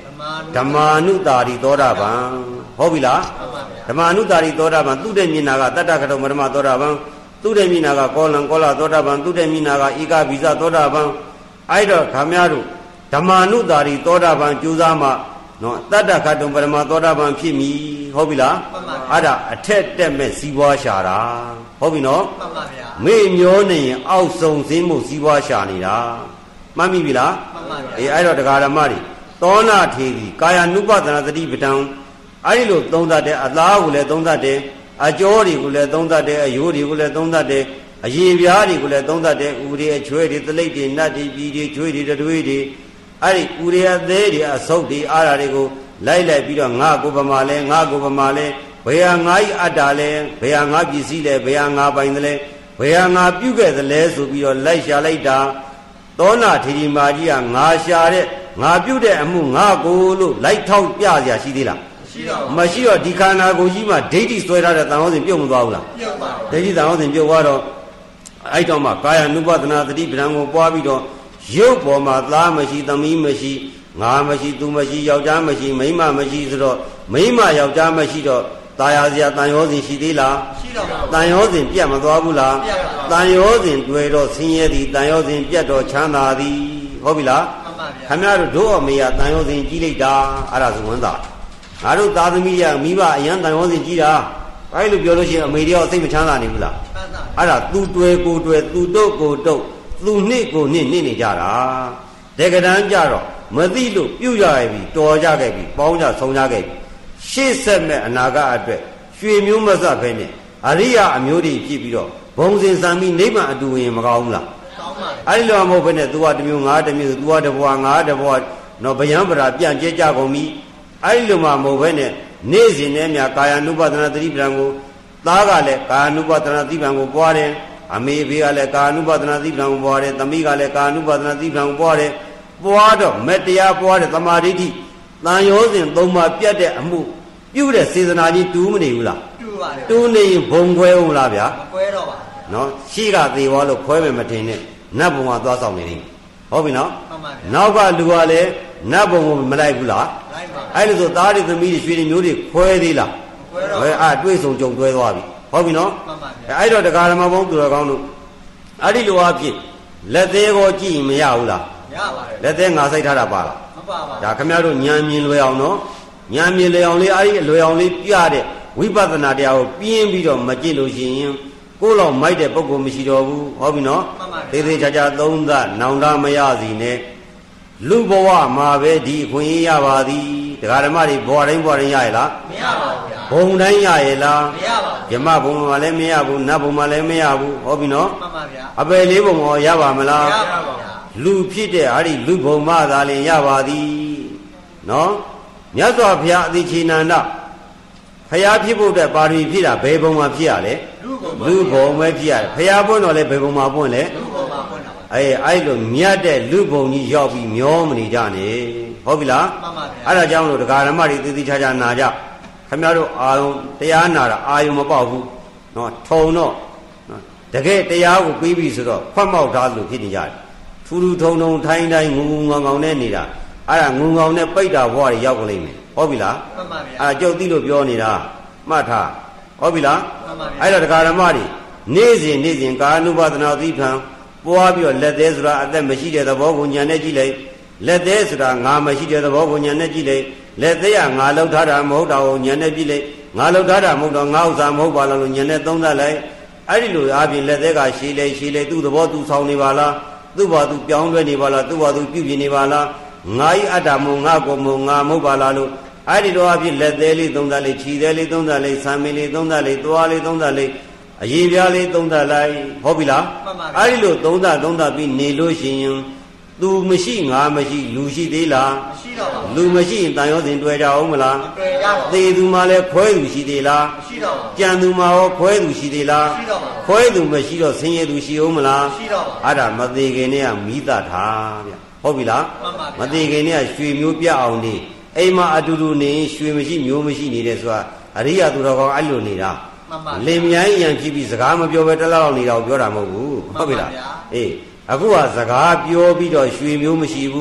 ဓမ္မာနုတာရီသောတာပန်ဟုတ်ပြီလားဓမ္မာနုတာရီသောတာပန်သူတဲ့မြင်နာကတတ္တကတုမဓမ္မသောတာပန်သူတဲ့မြင်နာကကောလံကောလသောတာပန်သူတဲ့မြင်နာကဧကဗိဇသောတာပန်အဲ့တော့ခမများတို့ဓမ္မာနုတာရီသောတာပန်ကြိုးစားမှနော်တတ္တကတုပရမသောတာပန်ဖြစ်မည်ဟုတ်ပြီလားအဲ့ဒါအထက်တက်မဲ့စီးပွားရှာတာဟုတ်ပြီနော်မှန်ပါဗျာမေ့မျောနေရင်အောက်ဆုံးစင်းမှုစီးပွားရှာနေတာမှတ်မိပြီလားမှန်ပါဗျာအေးအဲ့တော့တရားဓမ္မတွေသောနာထေဒီကာယ ानु ပသနာတတိပဋ္ဌာန်အဲ့ဒီလိုသုံးသတ်တယ်အသားကိုလည်းသုံးသတ်တယ်အကြောတွေကိုလည်းသုံးသတ်တယ်အယိုးတွေကိုလည်းသုံးသတ်တယ်အရေပြားတွေကိုလည်းသုံးသတ်တယ်ဥတွေအချွဲတွေသလိပ်တွေနတ်တွေပြည်တွေချွေးတွေတွေတွေအဲ့ဒီဥတွေအသေးတွေအဆုပ်တွေအားဓာတွေကိုလိုက်ပြီးတော့ငါကိုပမာလဲငါကိုပမာလဲဘယ်ဟာငါဤအတ္တလဲဘယ်ဟာငါပစ္စည်းလဲဘယ်ဟာငါပိုင်တယ်လဲဘယ်ဟာငါပြုခဲ့သလဲဆိုပြီးတော့လိုက်ရှာလိုက်တာသောနာထေဒီမာကြီးကငါရှာတဲ့ငါပြုတဲ့အမှုငါကိုလို့လိုက်ထောက်ပြเสียရှိသေးလားမရှိတော့ဒီခန္ဓာကိုယ်ကြီးမှာဒိဋ္ဌိဆွဲထားတဲ့တန်ဟောစဉ်ပြုတ်မသွားဘူးလားပြုတ်ပါဒိဋ္ဌိတန်ဟောစဉ်ပြုတ်သွားတော့အဲ့တော့မှကာယ ानु ပသနာတတိပဋ္ဌာန်ကိုပွားပြီးတော့ရုပ်ပေါ်မှာသားမရှိသမီးမရှိငါမရှိသူမရှိယောက်ျားမရှိမိန်းမမရှိဆိုတော့မိန်းမယောက်ျားမရှိတော့ตายရစရာတန်ရောစဉ်ရှိသေးလားရှိတော့ပါတန်ရောစဉ်ပြတ်မသွားဘူးလားတန်ရောစဉ်တွေ့တော့ဆင်းရဲသည်တန်ရောစဉ်ပြတ်တော့ချမ်းသာသည်ဟုတ်ပြီလားမှန်ပါဗျာခင်ဗျားတို့တို့အမေကတန်ရောစဉ်ကြီးလိုက်တာအဲ့ဒါဆိုဝန်သားငါတို့သားသမီးရမိဘအရန်တန်ရောစဉ်ကြီးတာအဲ့လိုပြောလို့ရှိရင်အမေတယောက်စိတ်မချမ်းသာနေဘူးလားအဲ့ဒါသူတွေ့ကိုတွေ့သူတို့ကိုတို့သူနှစ်ကိုနှစ်နေကြတာတကယ်တမ်းကြတော့မသိလို့ပြုတ်ရခဲ့ပြီတော်ကြခဲ့ပြီပေါင်းကြဆုံးကြခဲ့ပြီရှေ့ဆက်မဲ့အနာဂတ်အတွက်ရွှေမျိုးမဆက်ဖဲနဲ့အရိယာအမျိုးတွေဖြစ်ပြီးတော့ဘုံစင်စံပြီးနိဗ္ဗာန်အတူဝင်မကောင်းဘူးလားကောင်းပါတယ်အဲ့လိုမဟုတ်ဘဲနဲ့ तू ကတစ်မျိုးငါတစ်မျိုး तू ကတစ်ဘွားငါတစ်ဘွားတော့ဗျံပရာပြန့်ကျဲကြကုန်ပြီအဲ့လိုမှမဟုတ်ဘဲနဲ့နေ့စဉ်နဲ့မြကာယ ानु ပသနာတတိပဋ္ဌာန်ကိုသားကလည်းကာယ ानु ပသနာတတိပဋ္ဌာန်ကိုပွားတယ်အမေဖေကလည်းကာယ ानु ပသနာတတိပဋ္ဌာန်ကိုပွားတယ်သမီးကလည်းကာယ ानु ပသနာတတိပဋ္ဌာန်ကိုပွားတယ်ပွားတော့မတရားပွားတဲ့သမာဓိဋ္ဌိတန်ရောစဉ်သုံးပါးပြတ်တဲ့အမှုပြုတဲ့စေတနာကြီးတူးမနေဘူးလားတူးပါတယ်တူးနေရင်ဘုံခွဲဦးလားဗျာမခွဲတော့ပါနော်ရှိကသေးသွားလို့ခွဲမယ်မထင်နဲ့နတ်ဘုံကသွားဆောင်နေတယ်ဟုတ်ပြီနော်မှန်ပါဗျာနောက်ကလူကလည်းနတ်ဘုံကိုမလိုက်ဘူးလားလိုက်ပါအဲ့လိုဆိုသားတွေသမီးတွေရွှေတွေမျိုးတွေခွဲသေးလားခွဲတော့အဲ့တွေ့ဆုံကြုံတွဲသွားပြီဟုတ်ပြီနော်မှန်ပါဗျာအဲ့တော့တရားဓမ္မဘုံသူတော်ကောင်းတို့အဲ့ဒီလိုအဖြစ်လက်သေးကိုကြည့်မရဘူးလားရပါတယ်လက်သေးငါစိုက်ထားတာပါလားမပါပါဒါခင်ဗျားတို့ဉာဏ်မြင်လွယ်အောင်နော်ဉာဏ်မြင်လွယ်အောင်လေးအဲ့ဒီလွယ်အောင်လေးပြတဲ့ဝိပဿနာတရားကိုပြင်းပြီးတော့မကြည့်လို့ရှိရင်ကိုယ်လောက်မိုက်တဲ့ပုဂ္ဂိုလ်မရှိတော့ဘူးဟုတ်ပြီနော်သေးသေးချာချာသုံးသနောင်တမရစီနဲ့လူဘဝမှာပဲဒီအခွင့်အရေးရပါသည်တရားဓမ္မတွေဘဝတိုင်းရရလားမရပါဘူးဗျာဘုံတိုင်းရရလားမရပါဘူးဓမ္မဘုံမှာလည်းမရဘူးနတ်ဘုံမှာလည်းမရဘူးဟုတ်ပြီနော်မှန်ပါဗျာအပယ်လေးဘုံရောရပါမလားမရပါဘူးလူဖြစ်တဲ့အဲ့ဒီလူဘုံမှသာလျှင်ရပါသည်နော်မြတ်စွာဘုရားအသိချေနန္ဒဘုရားဖြစ်ဖို့တဲ့ပါရမီဖြည့်တာဘယ်ဘုံမှာဖြည့်ရလဲလူဘုံပဲဖြည့်ရတယ်ဘုရားပွင့်တော်လဲဘယ်ဘုံမှာပွင့်လဲလူဘုံမှာပွင့်တာပါအဲ့လိုမြတ်တဲ့လူဘုံကြီးရောက်ပြီးမျောမနေကြနဲ့ဟုတ်ပြီလားမှန်ပါဗျာအဲ့ဒါကြောင့်လို့တရားဓမ္မတွေသိသိချာချာနာကြခင်ဗျားတို့အာယုံတရားနာတာအာယုံမပေါက်ဘူးနော်ထုံတော့တကယ်တရားကိုပြီးပြီဆိုတော့ဖွက်မောက်ထားလို့ဖြစ်နေကြတယ်ထူထူထုံထုံထိုင်းတိုင်းငုံငေါငေါနဲ့နေတာအဲ့ဒါငုံငေါနဲ့ပိတ်တာဘွားတွေရောက်ကုန်လိမ့်မယ်ဟုတ်ပြီလားမှန်ပါဗျာအဲ့ကြုတ်သိလို့ပြောနေတာမှတ်ထားဟုတ်ပြီလားမှန်ပါဗျာအဲ့တော့တရားဓမ္မတွေနေ့စဉ်ကာယ ानु ပသနာသီးခံပွားပြီးတော့လက်သေးဆိုတာအသက်မရှိတဲ့သဘောကိုညာနဲ့ကြည့်လိုက်လက်သေးဆိုတာငါမရှိတဲ့သဘောကိုညာနဲ့ကြည့်လိုက်လက်သေးကငါလောက်ထားတာမဟုတ်တာကိုညာနဲ့ကြည့်လိုက်ငါလောက်ထားတာမဟုတ်တော့ငါဥစ္စာမဟုတ်ပါလားလို့ညာနဲ့သုံးသပ်လိုက်အဲ့ဒီလိုအားဖြင့်လက်သေးကရှည်လေသူ့သဘောသူဆောင်နေပါလားသူ့ဘာသူပြောင်းလဲနေပါလားသူ့ဘာသူပြုပြင်နေပါလားငါဤအတ္တမုံငါကိုမုံငါမဟုတ်ပါလားလို့အဲ့ဒီလိုအဖြစ်လက်သေးလေးသုံးသပ်လိုက်ခြေသေးလေးသုံးသပ်လိုက်ဆံမင်းလေးသုံးသပ်လိုက်သွားလေးသုံးသပ်လိုက်အရေးပြားလေးသုံးသပ်လိုက်ဟုတ်ပြီလားအဲ့ဒီလိုသုံးသပ်ပြီးနေလို့ရှိရင်သူမရှိငါမရှိလူရှိသေးလားမရှိတော့ပါဘူးလူမရှိရင်တန်ရောစဉ်တွေ့ကြအောင်မလားမတွေ့ကြပါဘူးသေသူမှလည်းခွဲသူရှိသေးလားမရှိတော့ပါဘူးကြံသူမှရောခွဲသူရှိသေးလားမရှိတော့ပါဘူးခွဲသူမရှိတော့ဆင်းရဲသူရှိအောင်မလားမရှိတော့ပါဘူးအဲ့ဒါမသေးခင်နဲ့ကမိသထားဗျဟုတ်ပြီလားမသေးခင်နဲ့ကရွှေမျိုးပြအောင်နေအိမ်မှာအတူတူနေရွှေမရှိမျိုးမရှိနေတယ်ဆိုတာအရိယာသူတော်ကောင်းအဲ့လိုနေတာလင်မြိုင်းရံဖြစ်ပြီးစကားမပြောဘဲတလောက်နေတာကိုပြောတာမဟုတ်ဘူးဟုတ်ပြီလားအေးအခုကစကားပြောပြီးတော့ရွှေမျိုးမရှိဘူး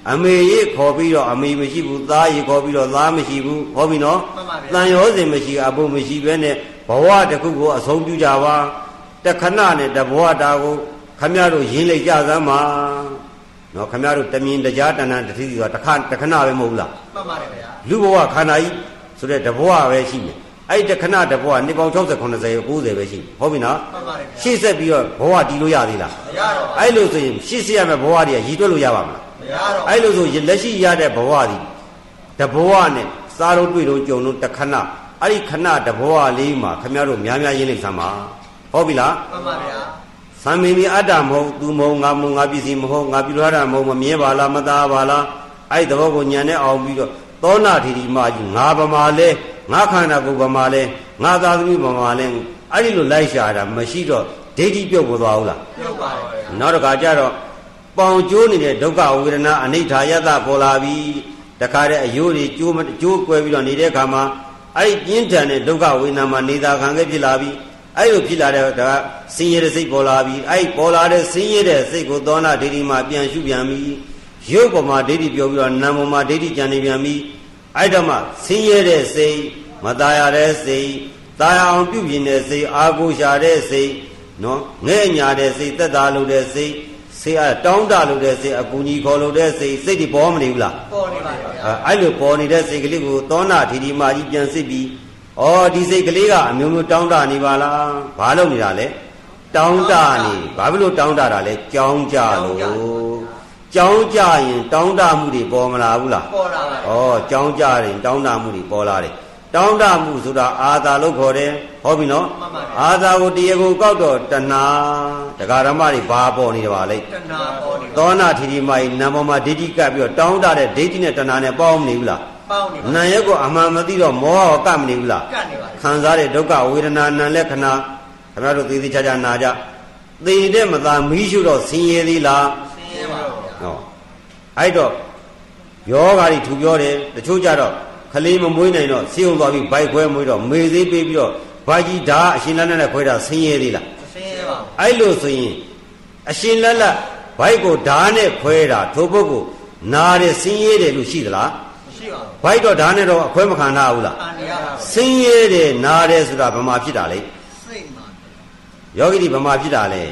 အမေကြီးခေါ်ပြီးတော့အမေမရှိဘူးသားကြီးခေါ်ပြီးတော့သားမရှိဘူးဟောပြီနော်မှန်ပါဗျာတန်ရောစင်မရှိအဖို့မရှိဘဲနဲ့ဘဝတစ်ခုကိုအဆုံးပြုကြပါတခဏနဲ့တဘဝတာကိုခမရတို့ရင်းလိုက်ကြစမ်းပါနော်ခမရတို့တမြင်တရားတဏ္ဍတတိဆိုတာတခဏပဲမဟုတ်လားမှန်ပါတယ်ဗျာလူဘဝခန္ဓာကြီးဆိုတဲ့တဘဝပဲရှိတယ်အဲ့တခဏတဘဝနှစ်ပေါင်း60 90 90ပဲရှိဟုတ်ပြီနော်မှန်ပါတယ်ဗျာရှေ့ဆက်ပြီးတော့ဘဝတည်လို့ရသေးလားမရတော့အဲ့လိုဆိုရင်ရှေ့ဆက်ရမယ့်ဘဝတွေကရည်တွက်လို့ရပါမလားမရတော့အဲ့လိုဆိုလက်ရှိရတဲ့ဘဝဒီတဘဝနဲ့စားလို့တွေ့လို့ကြုံလို့တခဏအဲ့ဒီခဏတဘဝလေးမှာခမရတို့များများရင်းလိုက်စမ်းပါဟုတ်ပြီလားမှန်ပါဗျာသံမင်းဒီအတ္တမဟုတ်သူမဟုတ်ငါမဟုတ်ငါပစ္စည်းမဟုတ်ငါပြုထားတာမဟုတ်မမြဲပါလားမသားပါလားအဲ့ဒီသဘောကိုညံနဲ့အောင်ပြီးတော့သောနာထီဒီမကြီးငါဗမာလဲငါခန္ဓာကိုယ်ဗမာလဲငါသာသမီဗမာလဲအဲ့ဒီလိုလိုက်ရှာတာမရှိတော့ဒိဋ္ဌိပြုတ်ပေါ်သွားဘူးလားပြုတ်ပါတယ်ဗျာနောက်တစ်ခါကျတော့ပေါင်ကျိုးနေတဲ့ဒုက္ခဝေဒနာအနိဋ္ဌာယတပေါ်လာပြီတခါတည်းအယိုးတွေကျိုးကွဲပြီးတော့နေတဲ့အခါမှာအဲ့ဒီပြင်းထန်တဲ့ဒုက္ခဝေဒနာမှာနေတာခံခဲ့ဖြစ်လာပြီအဲ့လိုဖြစ်လာတဲ့ဒါဆင်းရဲတဲ့စိတ်ပေါ်လာပြီအဲ့ပေါ်လာတဲ့ဆင်းရဲတဲ့စိတ်ကိုသောနာဒိဋ္ဌိမှာပြန်ရှုပြန်ပြီရုပ်ပေါ်မှာဒိဋ္ဌိပြောပြီးတော့နာမ်ပေါ်မှာဒိဋ္ဌိကြံနေပြန်ပြီအဲ့တော့မှဆင်းရဲတဲ့စိတ်မตายရတဲ့စိတ်ตายအောင်ပြုပြင်တဲ့စိတ်အာကိုရှာတဲ့စိတ်နော်ငဲ့ညာတဲ့စိတ်သက်သာလို့တဲ့စိတ်ဆေးအတောင်းတလို့တဲ့စိတ်အကူကြီးခေါ်လို့တဲ့စိတ်စိတ်တွေပေါ်မနေဘူးလားပေါ်နေပါတယ်ဗျာအဲ့လိုပေါ်နေတဲ့စိတ်ကလေးကိုသောနာထီဒီမာကြီးပြန်စစ်ပြီးဩဒီစိတ်ကလေးကအမျိုးမျိုးတောင်းတနေပါလားဘာလို့နေတာလဲတောင်းတနေဘာဖြစ်လို့တောင်းတတာလဲကြောင်းကြလို့ကြောင်းကြရင်တောင်းတမှုတွေပေါ်မလာဘူးလားပေါ်လာပါဩကြောင်းကြရင်တောင်းတမှုတွေပေါ်လာတယ်တောင်းတမှုဆိုတာအာသာလို့ခေါ်တယ်ဟောပြီနော်မှန်ပါတယ်အာသာကိုတရားကိုကောက်တော့တဏှာတရားဓမ္မတွေဘာပေါ်နေတယ်ပါလဲတဏှာပေါ်နေသောနာထီဒီမာကြီးနံပေါ်မှာဒိဋ္ဌိကပ်ပြီးတော့တောင်းတတဲ့ဒိဋ္ဌိနဲ့တဏှာနဲ့ပေါင်းမနေဘူးလားပေါင်းနေပါနာရက်ကိုအမှန်မသိတော့မောဟကပ်မနေဘူးလားကတ်နေပါတယ်ခံစားတဲ့ဒုက္ခဝေဒနာနာလက္ခဏာခင်ဗျားတို့သိသိချာချာနာကြသိတဲ့မသာမီးရှုတော့ဆင်းရဲသေးလားဆင်းရဲပါဗျာဟောအဲ့တော့ယောဂါတွေထူပြောတယ်တချို့ကြတော့ခလေးမမွေးနိုင်တော့ဆေးုံသွားပြီးဘိုက်ခွဲမွေးတော့မေသေးပေးပြီးတော့ဘာကြီးဓာအရှင်လက်နဲ့ခွဲတာဆင်းရဲသေးလားဆင်းရဲပါဘူးအဲ့လိုဆိုရင်အရှင်လက်လက်ဘိုက်ကိုဓာနဲ့ခွဲတာထိုပုဂ္ဂိုလ်နာတယ်ဆင်းရဲတယ်လို့ရှိသလားမရှိပါဘူးဘိုက်တော့ဓာနဲ့တော့အခွဲမခံရဘူးလားအာနေရပါဆင်းရဲတယ်နာတယ်ဆိုတာဗမာဖြစ်တာလေစိတ်မှာယောဂီဒီဗမာဖြစ်တာလေ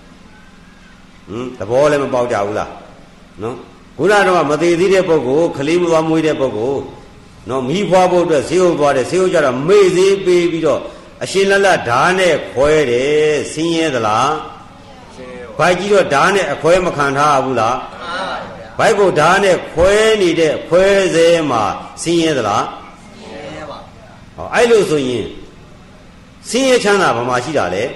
သဘောလည်းမပေါက်ကြဘူးလားနော်ခုနကတော့မသေးသေးတဲ့ပုဂ္ဂိုလ်ခလေးမသွားမွေးတဲ့ပုဂ္ဂိုလ်နော်မိဖွားဖို့အတွက်ဈေးဟုတ်သွားတယ်ဈေးဟုတ်ကြတော့မေ့သေးပေးပြီးတော့အရှင်လက်လက်ဓာနဲ့ခွဲတယ်ဆင်းရဲသလားဘိုက်ကြီးတော့ဓာနဲ့အခွဲမခံထားဘူးလားအားပါဗျာဘိုက်ကိုဓာနဲ့ခွဲနေတဲ့ခွဲစေမှာဆင်းရဲသလားဆင်းရဲပါဟောအဲ့လိုဆိုရင်ဆင်းရဲချမ်းသာဘာမှရှိတာလဲ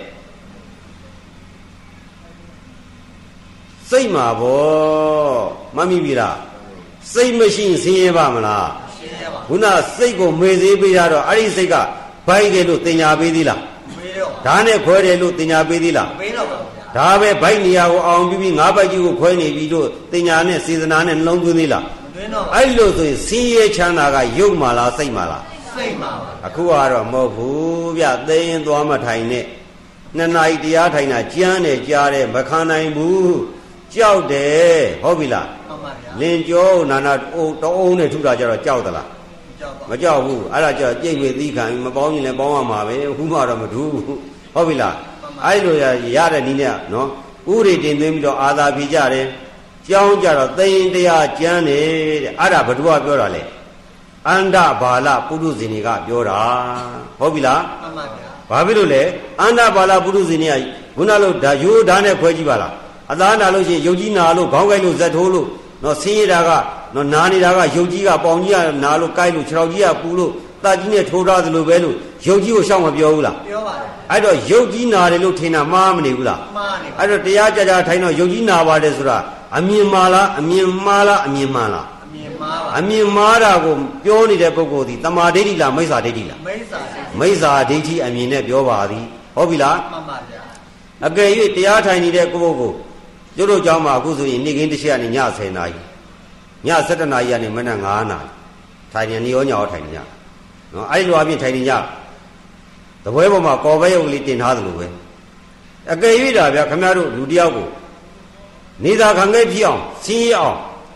စိတ်မှာဗောမမိပြီလားစိတ်မရှိရင်ဆင်းရဲပါမလားဆင်းရဲပါခုနစိတ်ကိုမေ့သေးပေးရတော့အဲ့ဒီစိတ်ကဘိုက်တယ်လို့တင်ညာပေးသေးလားမေးတော့ဓာနဲ့ခွဲတယ်လို့တင်ညာပေးသေးလားမေးတော့ပါဗျာဒါပဲဘိုက်နေရာကိုအောင်ပြီးငါးဘိုက်ကြီးကိုခွဲနေပြီလို့တင်ညာနဲ့စေတနာနဲ့နှလုံးသွင်းသေးလားမသွင်းတော့အဲ့လိုဆိုရင်ဆင်းရဲချမ်းသာကရုပ်မှလားစိတ်မှလားစိတ်မှာပါအခုကတော့မဟုတ်ဘူးဗျသိရင်သွားမထိုင်နဲ့နှစ်နာရီတရားထိုင်တာကြမ်းတယ်ကြားတယ်မခံနိုင်ဘူးကြောက်တယ်ဟုတ်ပြီလားမှန်ပါဗျာလင်ကျောနာနာတောအုံးနဲ့ထုတာကြတော့ကြောက်သလားကြောက်ပါမကြောက်ဘူးအဲ့ဒါကြတော့ကြိတ်ဝေသီးခံမပေါင်းရင်လည်းပေါင်းရမှာပဲခုမှတော့မထူးဟုတ်ပြီလားအဲ့လိုရတဲ့နည်းနဲ့နော်ဥရိတင်သွင်းပြီးတော့အာသာပြကြတယ်ကြောင်းကြတော့သိရင်တရားကြမ်းတယ်တဲ့အဲ့ဒါဘ누구ကပြောတာလဲအန္တဘာလပုရုဇဉ်တွေကပြောတာဟုတ်ပြီလားမှန်ပါဗျာဘာဖြစ်လို့လဲအန္တဘာလပုရုဇဉ်တွေကခုနလို့ဒါရိုးဓာတ်နဲ့ခွဲကြည့်ပါလားအသားနာလို့ရှိရင်ယုတ်ကြီးနာလို့ခေါင်းကိုက်လို့ဇက်ထိုးလို့နော်ဆင်းရဲတာကနော်နာနေတာကယုတ်ကြီးကပေါင်ကြီးကနာလို့ကိုက်လို့ခြေထောက်ကြီးကပူလို့တတ်ကြီးနဲ့ထိုးထားသလိုပဲလို့ယုတ်ကြီးကိုရှောက်မပြောဘူးလားပြောပါတယ်အဲ့တော့ယုတ်ကြီးနာတယ်လို့ထင်တာမှားမနေဘူးလားမှားနေပါအဲ့တော့တရားကြကြထိုင်တော့ယုတ်ကြီးနာပါတယ်ဆိုတာအမြင်မှားလားအမြင်မှားလားအမြင်မှန်လားအမြင်မှားပါအမြင်မှားတာကိုပြောနေတဲ့ပုဂ္ဂိုလ်ဒီတမာဒိဋ္ဌိလားမိစ္ဆာဒိဋ္ဌိလားမိစ္ဆာစိတ်မိစ္ဆာဒိဋ္ဌိအမြင်နဲ့ပြောပါသည်ဟုတ်ပြီလားမှန်ပါဗျာအကယ်၍တရားထိုင်နေတဲ့ကိုယ့်ကိုယ်ကိုတို့เจ้าမှာအခုဆိုရင်နေ့ကင်းတစ်ချက်ကနေည10နာရီည17နာရီကနေမနက်9နာရီထိုင်နေညရောထိုင်နေကြနော်အဲ့လိုအပြင်ထိုင်နေကြတပွဲပေါ်မှာကော်ပဲရုပ်လေးတင်ထားသလိုပဲအကယ်၍ဒါဗျာခမရတို့လူတယောက်ကိုနေသာခံခဲ့ဖြစ်အောင်စီးရအောင်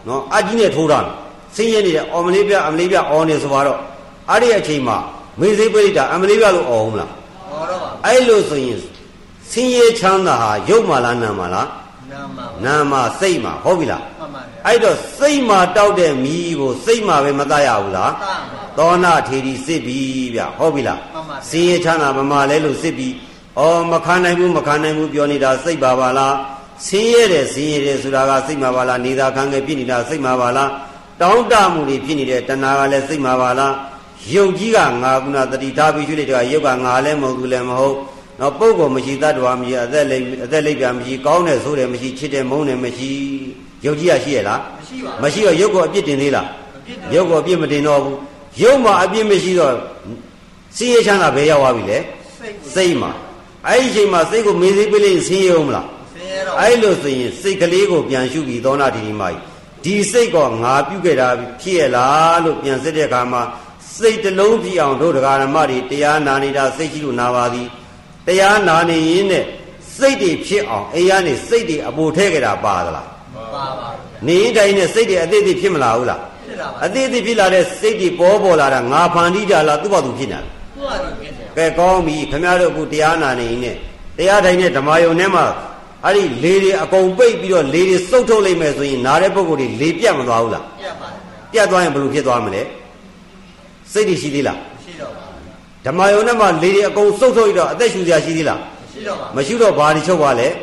နော်အကြီးနဲ့ထိုးတာဆင်းရဲနေတဲ့အော်မလေးပြအမလေးပြအော်နေဆိုတော့အဲ့ဒီအချိန်မှာမေစိပိဋ္ဌာအမလေးပြလို့အော်အောင်လားအော်တော့ပါအဲ့လိုဆိုရင်ဆင်းရဲချမ်းသာဟာရုပ်မှလားနာမ်မှလားနာမ်မှစိတ်မှဟုတ်ပြီလားမှန်ပါဗျာအဲ့တော့စိတ်မှတောက်တဲ့မီးကိုစိတ်မှပဲမတတ်ရဘူးလားသောနာထေရီစစ်ပြီဗျဟုတ်ပြီလားဆင်းရဲချမ်းသာမမလဲလို့စစ်ပြီအော်မခံနိုင်ဘူးပြောနေတာစိတ်ပါလားဆင်းရဲတယ်ဆိုတာကစိတ်မှာပါလားနေတာခံငယ်ဖြစ်နေတာစိတ်မှာပါလားတောင်းတမှုတွေဖြစ်နေတဲ့တဏှာကလည်းစိတ်မှာပါလားယုတ်ကြီးကငါကုဏတတိထားပြီးရွှေ့လိုက်တာယုတ်ကငါလည်းမဟုတ်ဘူးလည်းမဟုတ်နော်ပုဂ္ဂိုလ်မရှိတ attva မရှိအသက်လိပ်ပြမရှိကောင်းတယ်ဆိုတယ်မရှိချစ်တယ်မုန်းတယ်မရှိယုတ်ကြီးရရှိရလားမရှိတော့ယုတ်ကိုအပြစ်တင်သေးလားယုတ်ကိုအပြစ်မတင်တော့ဘူးယုတ်မှာအပြစ်မရှိတော့ဆင်းရဲချမ်းသာဘယ်ရောက်သွားပြီလဲစိတ်မှာအဲ့ဒီအချိန်မှာစိတ်ကိုမေးသေးပေးလိုက်ဆင်းရဲအောင်မလားအဲ့လိုဆိုရင်စိတ်ကလေးကိုပြန်ရှုပြီးသောနာဒီမာကြီးဒီစိတ်ကငါပြုခဲ့တာဖြစ်ရလားလို့ပြန်စစ်တဲ့အခါမှာစိတ်တလုံးဖြစ်အောင်တို့တရားဓမ္မတွေတရားနာနေတာစိတ်ရှိလို့နာပါသည်တရားနာနေရင်နဲ့စိတ်တွေဖြစ်အောင်အိမ်ကနေစိတ်တွေအပိုထဲခဲ့တာပါသလားမပါပါဘူးနေတိုင်းနဲ့စိတ်တွေအသေးသေးဖြစ်မလာဘူးလားဖြစ်တာပါအသေးသေးဖြစ်လာတဲ့စိတ်တွေပေါ်လာတာငါဖန်တီးကြလားသူ့ဘာသူဖြစ်နေတယ်သူ့ဘာသူဖြစ်နေကဲကောင်းပြီခင်ဗျားတို့အခုတရားနာနေရင်တရားတိုင်းနဲ့ဓမ္မယုံထဲမှာအဲ့ဒီလေတွေအကုန်ပိတ်ပြီးတော့လေတွေစုပ်ထုတ်လိုက်မယ်ဆိုရင်နားတဲ့ပုဂ္ဂိုလ်တွေလေပြတ်မသွားဘူးလားပြတ်ပါဘူးပြတ်သွားရင်ဘယ်လိုဖြစ်သွားမလဲစိတ်တွေရှိသေးလားမရှိတော့ပါဘူးဓမ္မယုံထဲမှာလေတွေအကုန်စုပ်ထုတ်ပြီးတော့အသက်ရှူစရာရှိသေးလားမရှိတော့ပါဘူးမရှိတော့ဘာတွေချုပ်ပါလဲ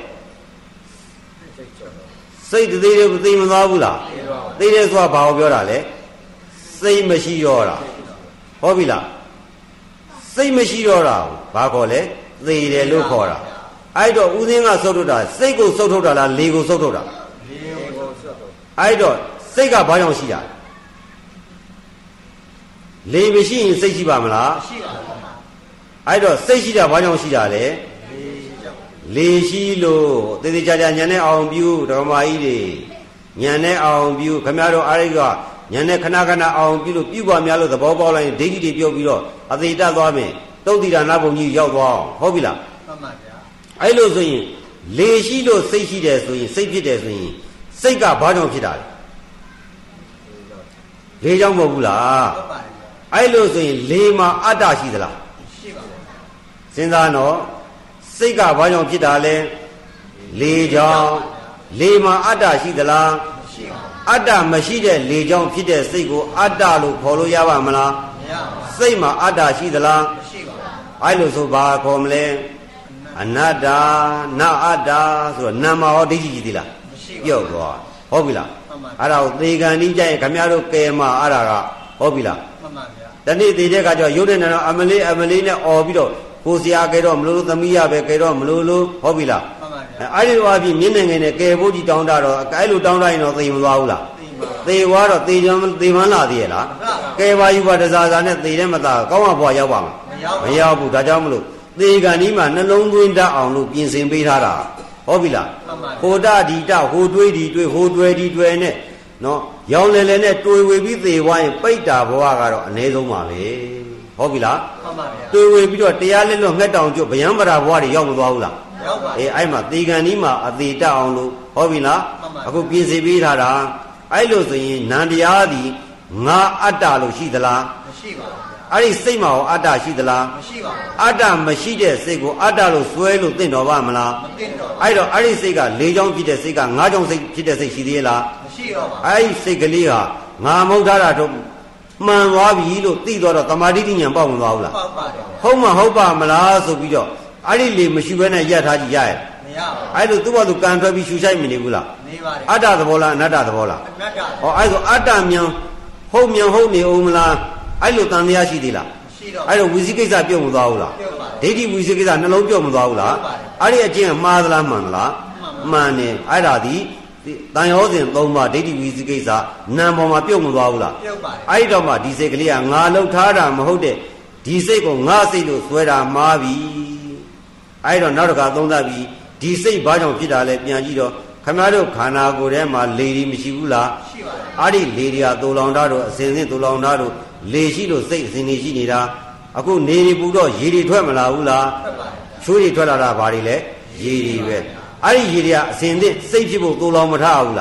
စိတ်သေးတွေသိမသွားဘူးလားသိတယ်ဆိုတာဘာကိုပြောတာလဲစိတ်မရှိတော့တာဟုတ်ပြီလားစိတ်မရှိတော့တာဘာခေါ်လဲသေတယ်လို့ခေါ်တာအဲ့တော့ဥစဉ်ကဆုတ်ထုတ်တာစိတ်ကိုဆုတ်ထုတ်တာလားလေကိုဆုတ်ထုတ်တာလေကိုဆုတ်ထုတ်အဲ့တော့စိတ်ကဘာကြောင့်ရှိတာလေမရှိရင်စိတ်ရှိပါမလားရှိပါဘူးအဲ့တော့စိတ်ရှိတာဘာကြောင့်ရှိတာလဲလေရှိလို့သေသေးချာချာညံနဲ့အောင်ပြုဓမ္မကြီးတွေညံနဲ့အောင်ပြုခမရတို့အားရကညံနဲ့ခဏအောင်ပြုလို့ပြုပါများလို့သဘောပေါက်လိုက်ရင်ဒိဋ္ဌိတွေပြုတ်ပြီးတော့အသေးတက်သွားမယ်သုတ်တိရနာဘုံကြီးရောက်သွားအောင်ဟုတ်ပြီလားမှန်ပါဗျာအဲ့လိုဆိုရင်လေရှိလို့စိတ်ရှိတယ်ဆိုရင်စိတ်ဖြစ်တယ်ဆိုရင်စိတ်ကဘာကြောင့်ဖြစ်တာလဲလေကြောင့်မဟုတ်ဘူးလားဟုတ်ပါတယ်အဲ့လိုဆိုရင်လေမှာအတ္တရှိသလားရှိပါဘူးစဉ်းစားတော့စိတ်ကဘာကြောင့်ဖြစ်တာလဲလေကြောင့်လေမှာအတ္တရှိသလားမရှိပါဘူးအတ္တမရှိတဲ့လေကြောင့်ဖြစ်တဲ့စိတ်ကိုအတ္တလို့ခေါ်လို့ရပါမလားမရပါဘူးစိတ်မှာအတ္တရှိသလားမရှိပါဘူးအဲ့လိုဆိုဘာခေါ်မလဲအနတ္တနာအတ္တဆိုတော့နာမဟောဒိဋ္ဌိကြီးသီလားပြုတ်သွားဟုတ်ပြီလားအဲ့ဒါကိုသေကံဤကြရင်ခမရတို့ကဲမှာအဲ့ဒါကဟုတ်ပြီလားမှန်ပါဗျာတနေ့သေးတဲ့ခါကျရုပ်တဲ့နာတော့အမလေးနဲ့អော်ပြီးတော့ကိုစရာကဲတော့မလို့သမီးရပဲကဲတော့မလို့ဟုတ်ပြီလားမှန်ပါဗျာအဲ့ဒီလိုအပြင်မြင်းနိုင်ငံနဲ့ကဲဖို့ကြီးတောင်းတတော့အဲ့လိုတောင်းတရင်တော့သေမသွားဘူးလားသေသွားတော့သေမန်းလာသေးရဲ့လားကဲပါယူပါတစားစားနဲ့သေတဲ့မသားကောင်းမှာဘွားရောက်ပါမရောက်ဘူးဒါကြောင့်မလို့သေကံဒီမှာနှလုံးသွင်းတတ်အောင်လို့ပြင်ဆင်ပေးထားတာဟုတ်ပြီလားဟိုတဒီတဟိုတွေးဒီတွေးဟိုတွေးဒီတွေးနဲ့နော်ရောင်လဲနဲ့တွေးဝေပြီးသေသွားရင်ပိတ်တာဘဝကတော့အနည်းဆုံးပါပဲဟုတ်ပြီလားမှန်ပါဗျာတွေးဝေပြီးတော့တရားလက်လွတ်ငှက်တောင်ကျွတ်ဗျံပရာဘဝတွေရောက်မသွားဘူးလားရောက်ပါအဲ့မှာသေကံဒီမှာအသေးတတ်အောင်လို့ဟုတ်ပြီလားအခုပြင်ဆင်ပေးထားတာအဲ့လိုဆိုရင်နန္တရားသည်ငါအတ္တလို့ရှိသလားမရှိပါဘူးအဲ့ဒီစိတ်မှာရောအတ္တရှိသလားမရှိပါဘူးအတ္တမရှိတဲ့စိတ်ကိုအတ္တလို့စွဲလို့သိတော်ပါမလားမသိတော့အဲ့တော့အဲ့ဒီစိတ်က၄ချောင်းဖြစ်တဲ့စိတ်က၅ချောင်းစိတ်ဖြစ်တဲ့စိတ်ရှိသေးလားမရှိတော့ပါဘူးအဲ့ဒီစိတ်ကလေးဟာငါမဟုတ်တာတော့မှန်သွားပြီလို့သိတော့သမာဓိဉာဏ်ပေါက်မသွားဘူးလားပေါက်ပါတယ်ဟုတ်မှဟုတ်ပါမလားဆိုပြီးတော့အဲ့ဒီလေမရှိဘဲနဲ့ရထားကြည့်ရရဲ့မရပါဘူးအဲ့လိုသူ့ဘာသူကန်ထွက်ပြီးရှူဆိုင်မနေဘူးလားနေပါတယ်အတ္တသဘောလားအနတ္တသဘောလားအနတ္တဟောအဲ့ဆိုအတ္တမြန်ဟုတ်နေအောင်မလားအဲ့လိုတန်တရားရှိသေးလားအဲ့တော့ဝိသိကိစ္စပြုတ်မသွားဘူးလားဒိဋ္ဌိဝိသိကိစ္စနှလုံးပြုတ်မသွားဘူးလားအဲ့ဒီအကျင့်မှားသလားမှန်သလားမှန်တယ်အဲ့ဒါဒီတန်ရောစဉ်၃ပါးဒိဋ္ဌိဝိသိကိစ္စနာမ်ပေါ်မှာပြုတ်မသွားဘူးလားပြုတ်ပါတယ်အဲ့ဒီတော့မှဒီစိတ်ကလေးကငါလှုပ်ထားတာမဟုတ်တဲ့ဒီစိတ်ကိုငါစိတ်လို့ဆွဲတာမှားပြီအဲ့တော့နောက်တစ်ခါသုံးသပ်ပြီးဒီစိတ်ဘာကြောင့်ဖြစ်တာလဲပြန်ကြည့်တော့ခမရတို့ခန္ဓာကိုယ်ထဲမှာလေတွေမရှိဘူးလားရှိပါတယ်အဲ့ဒီလေတွေကသိုလောင်ထားတော့အစဉ်သိုလောင်ထားတော့လေရှိလို့စိတ်အစဉ်နေရှိနေတာအခုနေတွေပူတော့ရေတွေထွက်မလာဘူးလားထွက်ပါတယ်ချိုးတွေထွက်လာတာဘာတွေလဲရေတွေပဲအဲ့ဒီရေတွေကအစဉ်သိစိတ်ဖြစ်ဖို့သိုလောင်မထားဘူးလား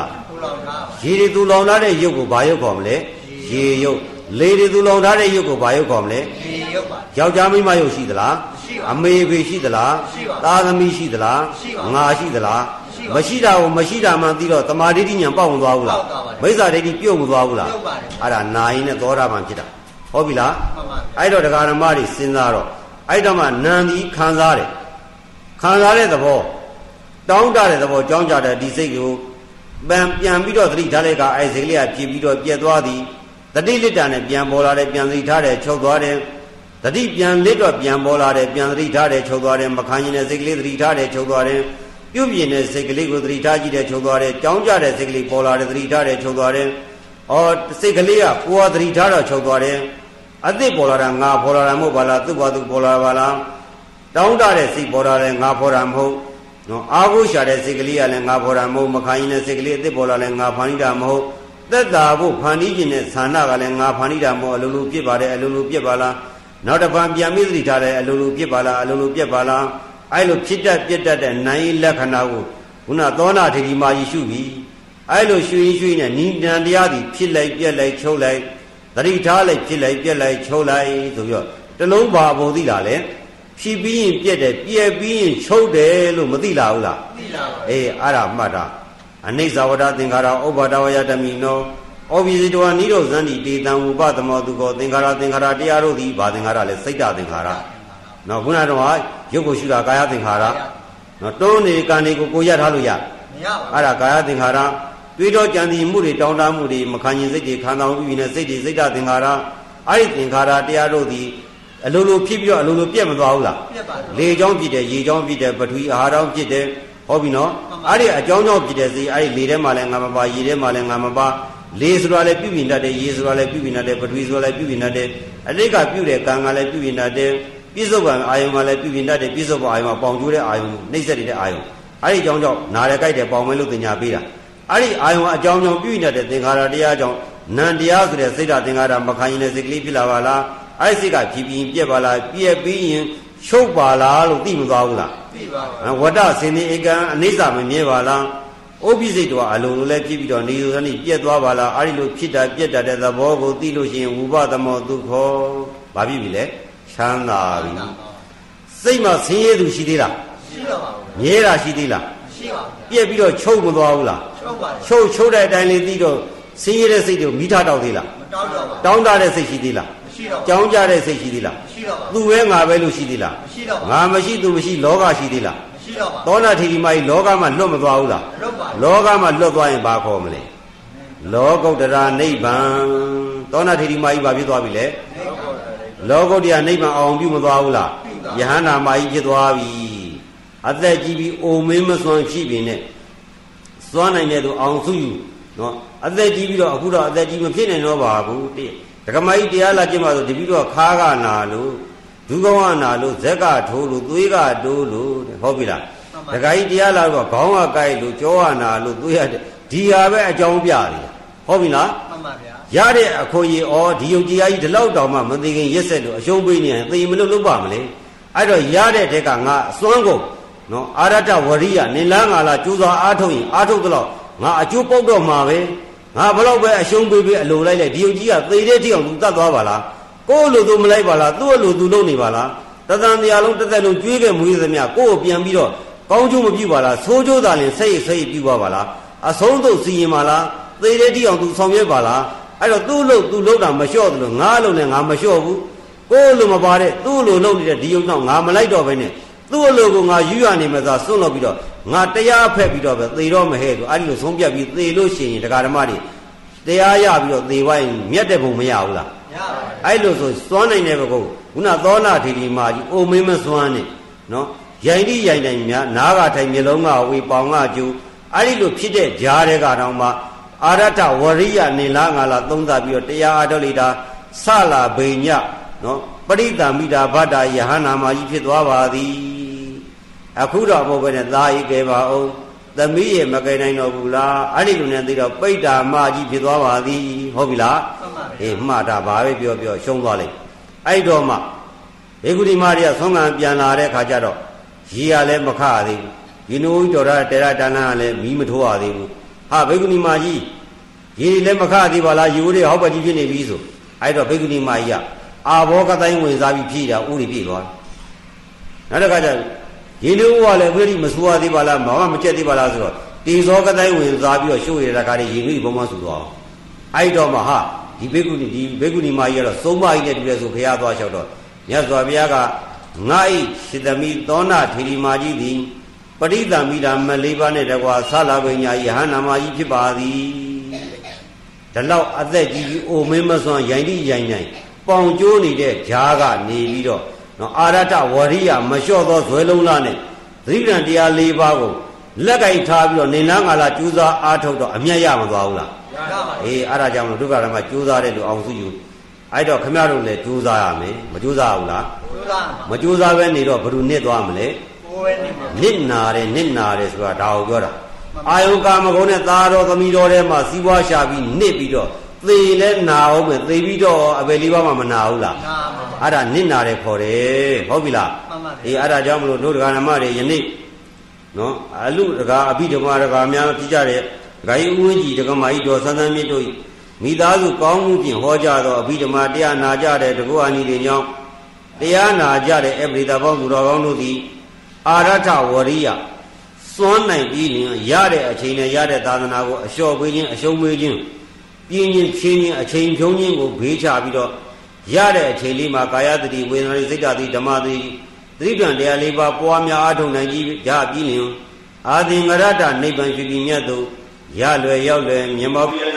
ရေတွေသူလောင်ထားတဲ့ရုပ်ကိုဘာရုပ်ခေါ်မလဲရေရုပ်လေတွေသူလောင်ထားတဲ့ရုပ်ကိုဘာရုပ်ခေါ်မလဲရေရုပ်ပါယောက်ျားမိန်းမရုပ်ရှိသလားအမေဖေရှိသလားသားသမီးရှိသလားငါရှိသလားမရှိတာကိုမရှိတာမှသိတော့တမာဒိဋ္ဌိဉာဏ်ပေါက်မသွားဘူးလားမိစ္ဆာဒိဋ္ဌိပြုတ်မသွားဘူးလားအဲ့ဒါနာရင်နဲ့သောတာပန်ဖြစ်တာဟုတ်ပြီလားအဲ့တော့တရားဓမ္မတွေစဉ်းစားတော့အဲ့တော့မှနံဒီခံစားတယ်ခံစားတဲ့သဘောတောင်းတတဲ့သဘောကြောင်းကြတဲ့ဒီစိတ်ကိုပြန်ပြီးတော့သတိထားလိုက်ကအဲ့စိတ်ကလေးကဖြစ်ပြီးတော့ပြက်သွားသည်တတိလစ်တာနဲ့ပြန်ပေါ်လာတယ်ပြန်သတိထားတယ်ချုပ်သွားတယ်တတိပြန်လစ်တော့ပြန်ပေါ်လာတယ်ပြန်သတိထားတယ်ချုပ်သွားတယ်မခံရင်တဲ့စိတ်ကလေးသတိထားတယ်ချုပ်သွားတယ်ပြုတ်ပြင်းတဲ့စိတ်ကလေးကိုသတိထားကြည့်တယ်ချုပ်သွားတယ်ကြောင်းကြတဲ့စိတ်ကလေးပေါ်လာတယ်သတိထားတယ်ချုပ်သွားတယ်အော်စိတ်ကလေးကကိုယ်သတိထားတော့ချုပ်သွားတယ်အသစ်ပေါ်လာတာငါပေါ်လာတာမဟုတ်ပါလားသူ့ဘာသူပေါ်လာပါလားတောင်းတတဲ့စိတ်ပေါ်လာတယ်ငါပေါ်တာမဟုတ်နော်အာဟုရှာတဲ့စိတ်ကလေးကလည်းငါပေါ်တာမဟုတ်မခံရင်တဲ့စိတ်ကလေးအသစ်ပေါ်လာလည်းငါဖန်တီးတာမဟုတ်သက်တာဖို့ဖန်တီးခြင်းနဲ့ဌာနကလည်းငါဖန်တီးတာမဟုတ်အလိုလိုပြစ်ပါတယ်အလိုလိုပြစ်ပါလားနောက်တစ်ပံပြန်ပြီးသတိထားတယ်အလိုလိုပြစ်ပါလားအလိုလိုပြစ်ပါလားအဲ့လိုဖြစ်တတ်ပြစ်တတ်တဲ့နိုင်လက္ခဏာကိုခုနသောနာထေရီမာကြီးရှုပြီအဲ့လိုရှုရင်ရှုရင်နိဒံတရားသည်ဖြစ်လိုက်ပြက်လိုက်ချုပ်လိုက်သတိထားလိုက်ဖြစ်လိုက်ပြက်လိုက်ချုပ်လိုက်ဆိုပြီးတော့တလုံးပါဘုံသိလာလေဖြစ်ပြီးရင်ပြက်တယ်ပြက်ပြီးရင်ချုပ်တယ်လို့မသိလာဘူးလားသိလာပါအေးအဲ့ဒါမှတ်တာအနိစ္စဝတ္တသင်္ခါရဥပါဒဝယတမိနောဩဘိဇိတဝနိရောဇန္တိတေတံဥပသမောတုကောသင်္ခါရတရားတို့သည်ဘာသင်္ခါရလဲစိတ်တသင်္ခါရနော်ခုနကတော့ရုပ်ကိုရှုတာကာယသင်္ခါရနော်တွန်းနေကံတွေကိုကိုရထားလို့ရမရပါဘူးအဲ့ဒါကာယသင်္ခါရတွေးတော့ကြံစီမှုတွေတောင်းတမှုတွေမခံရင်စိတ်တွေခံတော်ပြီးနေစိတ်တွေစိတ်တသင်္ခါရအဲ့ဒီသင်္ခါရတရားတို့သည်အလိုလိုဖြစ်ပြီးတော့အလိုလိုပြတ်မသွားဘူးလားပြတ်ပါဘူးလေချောင်းဖြစ်တယ်ရေချောင်းဖြစ်တယ်ပထဝီအာဟာရကြောင့်ဖြစ်တယ်ဟုတ်ပြီနော်အဲ့ဒီအကြောင်းကြောင့်ဖြစ်တယ်စီအဲ့ဒီလေထဲမှာလည်းငါမပါရေထဲမှာလည်းငါမပါလေဆိုတာလည်းပြုပြင်တတ်တယ်ရေဆိုတာလည်းပြုပြင်တတ်တယ်ပထဝီဆိုတာလည်းပြုပြင်တတ်တယ်အတိတ်ကပြုတဲ့ကံကလည်းပြုပြင်တတ်တယ်ပြစ္ဆုတ်ကံအာယုံကလည်းပြုပြင်တတ်တယ်ပြစ္ဆုတ်ကအာယုံကပေါင်ကျိုးတဲ့အာယုံနှိမ့်ဆက်နေတဲ့အာယုံအဲ့ဒီအကြောင်းကြောင့်နားရကြိုက်တယ်ပေါင်မဲလို့သင်ညာပေးတာအဲ့ဒီအာယုံအကြောင်းကြောင့်ပြုပြင်တတ်တဲ့သင်္ခါရတရားကြောင့်နံတရားဆိုတဲ့စိတ်ဓာတ်သင်္ခါရမခံရင်တဲ့စိတ်ကလေးဖြစ်လာပါလားအဲ့ဒီစိတ်ကဖြစ်ပြီးပြက်ပါလားပြက်ပြီးရင်ချုပ်ပါလားလို့သိမသွားဘူးလားသိပါပါဝတ္တစင်နေဧကံအနိစ္စမမြဲပါလားဩဘိစိတ်တော်အလုံးလုံးလည်းဖြစ်ပြီးတော့နေရောနိပြက်သွားပါလားအဲ့ဒီလိုဖြစ်တာပြက်တတ်တဲ့သဘောကိုသိလို့ရှိရင်ဝုပသမောဒုက္ခဘာဖြစ်ပြီလဲချမ်းသာပြီစိတ်မှာဆင်းရဲသူရှိသေးလားရှိပါဘူးမြဲတာရှိသေးလားရှိပါဘူးပြက်ပြီးတော့ချုပ်မသွားဘူးလားချုပ်ပါတယ်ချုပ်တဲ့အတိုင်းလေးသိတော့ဆင်းရဲတဲ့စိတ်ကိုမိထားတောက်သေးလားမတောက်တော့ပါတောင်းတတဲ့စိတ်ရှိသေးလားမရှိတော့ကြောင်းကြတဲ့စိတ်ရှိသေးလားမရှိတော့ပါသူပဲငါပဲလို့ရှိသေးလားမရှိတော့ပါငါမရှိသူမရှိလောကရှိသေးလားမရှိတော့ပါသောနာထေရီမကြီးလောကမှာလွတ်မသွားဘူးလားလွတ်ပါလောကမှာလွတ်သွားရင်ဘာခေါ်မလဲလောကုတ္တရာနိဗ္ဗာန်သောနာထေရီမကြီးဘာဖြစ်သွားပြီလဲလောကုတ္တရာနိဗ္ဗာန်အောင်ပြုမသွားဘူးလားယဟန္တာမကြီးဖြစ်သွားပြီအသက်ကြီးပြီးအိုမင်းမစွမ်းဖြစ်ပြီနဲ့စွမ်းနိုင်တဲ့သူအောင်စုယူနော်အသက်ကြီးပြီးတော့အခုတော့အသက်ကြီးမဖြစ်နိုင်တော့ပါဘူးတက္ကမကြီးတရားလာကျင့်ပါဆိုတပည့်တော့ခါကနာလို့ဒုက္ခဝနာလို့ဇက်ကထိုးလို့သွေးကတိုးလို့ဟုတ်ပြီလားတက္ကကြီးတရားလာတော့ခေါင်းကကိုက်လို့ကြောကနာလို့သွေးရဒီဟာပဲအကြောင်းပြတယ်ဟုတ်ပြီလားမှန်ပါဗျာရတဲ့အခွင့်အရေးဩဒီယုတ်ကြီးကြီးဒီလောက်တောင်မှမသိခင်ရက်ဆက်လို့အရှုံးပေးနေရင်သိမလို့လုပ်ပါမလဲအဲ့တော့ရတဲ့တက်ကငါအစွမ်းကုန်နော်အာရတဝရိယနင်လားငါလားကျူးစွာအားထုတ်ရင်အားထုတ်တော့ငါအကျိုးပုတ်တော့မှာပဲငါဘလောက်ပဲအရှုံးပေးအလိုလိုက်လိုက်ဒီယုတ်ကြီးကသေတဲ့တိအောင်သူတတ်သွားပါလားကိုယ်လိုသူမလိုက်ပါလားသူ့လိုသူလုပ်နေပါလားတသံတရားလုံးတစ်သက်လုံးကျွေးခဲ့မွေးသမျှကိုယ်ကိုပြန်ပြီးတော့ကောင်းကျိုးမပြုပါလားဆိုးကျိုးသာလင်စိတ်ပြုပါလားအဆုံးသို့စီရင်ပါလားသေတဲ့တိအောင်သူဆောင်ရွက်ပါလားအဲ့တော့သူ့လို့သူလုပ်တာမလျှော့သလိုငါလုံးနဲ့ငါမလျှော့ဘူးကိုယ်လိုမပါတဲ့သူ့လိုလုပ်နေတဲ့ဒီယုတ်တော့ငါမလိုက်တော့ဘဲနဲ့သူ့လိုကိုငါယူရနေမှသာစွန့်လို့ပြီးတော့ငါတရားဖက်ပြီးတော့ပဲသေတော့မဟဲ့ဆိုအဲ့ဒီလိုဆုံးပြတ်ပြီးသေလို့ရှိရင်တရားဓမ္မတွေတရားရပြီးတော့သေဝိုင်းမြတ်တဲ့ဘုံမရဘူးလားရပါဘူးအဲ့လိုဆိုစွမ်းနိုင်တဲ့ဘကုခုနသောနာထေရီမာကြီးအိုမင်းမစွမ်းနဲ့နော်ရိုင်တိရိုင်တိုင်များနားကထိုင်မျက်လုံးကဝေပေါင်ကကျူအဲ့ဒီလိုဖြစ်တဲ့ဂျားတဲ့ကတော့မှအာရတဝရိယနေလားငါလားသုံးသပ်ပြီးတော့တရားအားထုတ်လိုက်တာဆလာဘိညနော်ပရိသမိတာဗတ္တယဟန္နာမကြီးဖြစ်သွားပါသည်အခုတော့ဘုရားနဲ့သာဤကဲပါအောင်သမီးရဲ့မကယ်နိုင်တော့ဘူးလားအဲ့ဒီလိုနဲ့သိတော့ပိဋ္ဌာမကြီးဖြစ်သွားပါသည်ဟုတ်ပြီလားအေးမှားတာဘာပဲပြောရှုံးသွားလိုက်အဲ့တော့မှဘေကုတိမရီကဆုံးခံပြန်လာတဲ့ခါကျတော့ရေကလည်းမခရသေးဘူးဒီနိုးတော်ရတေရတဏ္ဍကလည်းမီးမထိုးရသေးဘူးဟဟာဘိက္ခုနီမကြီးရေလည်းမခသေးပါလားယူတွေဟောက်ပတ်ကြီးဖြစ်နေပြီဆိုအဲ့တော့ဘိက္ခုနီမကြီးကအာဘောကတိုင်းဝင်စားပြီးဖြည့်တာဥတွေပြည့်သွားနောက်တစ်ခါကျရေလေးဦးကလည်းဘိက္ခုမစိုးရသေးပါလားဘာမှမကြက်သေးပါလားဆိုတော့တေဇောကတိုင်းဝင်စားပြီးတော့ရှို့ရတဲ့ခါတွေရေလေးဘုံမဆူသွားအဲ့တော့မှဟာဒီဘိက္ခုနီမကြီးကတော့သုံးပါးကြီးနဲ့တူတယ်ဆိုဖရာသွားလျှောက်တော့မြတ်စွာဘုရားကငါဤစေတမိသောနာထေရီမာကြီးသည်ပရိသမိတာမလေးပါးနဲ့တကွာဆလာပညာယဟန္နာမကြီးဖြစ်ပါသည်ဒီလောက်အသက်ကြီးပြီးအိုမင်းမစွမ်းရိုင်တိရိုင်နိုင်ပေါင်ကျိုးနေတဲ့ဂျားကနေပြီးတော့နော်အာရတဝရိယမလျှော့သောဇွဲလုံးလားနဲ့သတိပ္ပံတရား၄ပါးကိုလက်ကင်ထားပြီးတော့နေလားငါလားကျူးစားအားထုတ်တော့အမျက်ရမသွားဘူးလားရပါဘူးအေးအဲ့ဒါကြောင့်မလို့ဒုက္ခရမကျူးစားတဲ့လူအောင်စုယူအဲ့တော့ခမရတို့လည်းကျူးစားရမယ်မကျူးစားဘူးလားမကျူးစားပဲနေတော့ဘယ်သူနစ်သွားမလဲနစ်နာတယ်ဆိုတာဒါကိုပြောတာအာယုကာမဂုဏ်နဲ့သားတော်သမီးတော်ထဲမှာစီးပွားရှာပြီးနစ်ပြီးတော့သေလဲနာအောင်ပဲသေပြီးတော့အပယ်လေးပါးမှမနာဘူးလားအဲ့ဒါနစ်နာတယ်ခေါ်တယ်ဟုတ်ပြီလားအေးအဲ့ဒါကြောင့်မလို့တို့ဒကာနမတွေယနေ့နော်အလူဒကာအဘိဓမ္မာဒကာများဖြစ်ကြတဲ့ဒကာကြီးဦးဝင်းကြီးဒကာမကြီးတော်ဆန်းဆန်းမြင့်တို့မိသားစုကောင်းမှုဖြင့်ဟောကြားသောအဘိဓမ္မာတရားနာကြတဲ့တကုအာနီတွေကြောင့်တရားနာကြတဲ့အပရိသဘောင်းသူတော်ကောင်းတို့သည်အာရထဝရိယစွန့်နိုင်ပြီးရတဲ့အချိန်နဲ့ရတဲ့သာသနာကိုအလျှော့ပေးခြင်းအရှုံးပေးခြင်းပြင်းခြင်းဖြင်းခြင်းအချိန်ဖြုံးခြင်းကိုဘေးချပြီးတော့ရတဲ့အချိန်လေးမှာကာယတတိဝေဒနာတိစိတ်တတိဓမ္မတတိသတိပံတရားလေးပါပွားများအားထုတ်နိုင်ကြီးရပြီးနေအာသင်္ဂရတနိဗ္ဗာန်ဖြစ်ပြီးမြတ်သို့ရလွယ်ရောက်လွယ်မြင်မော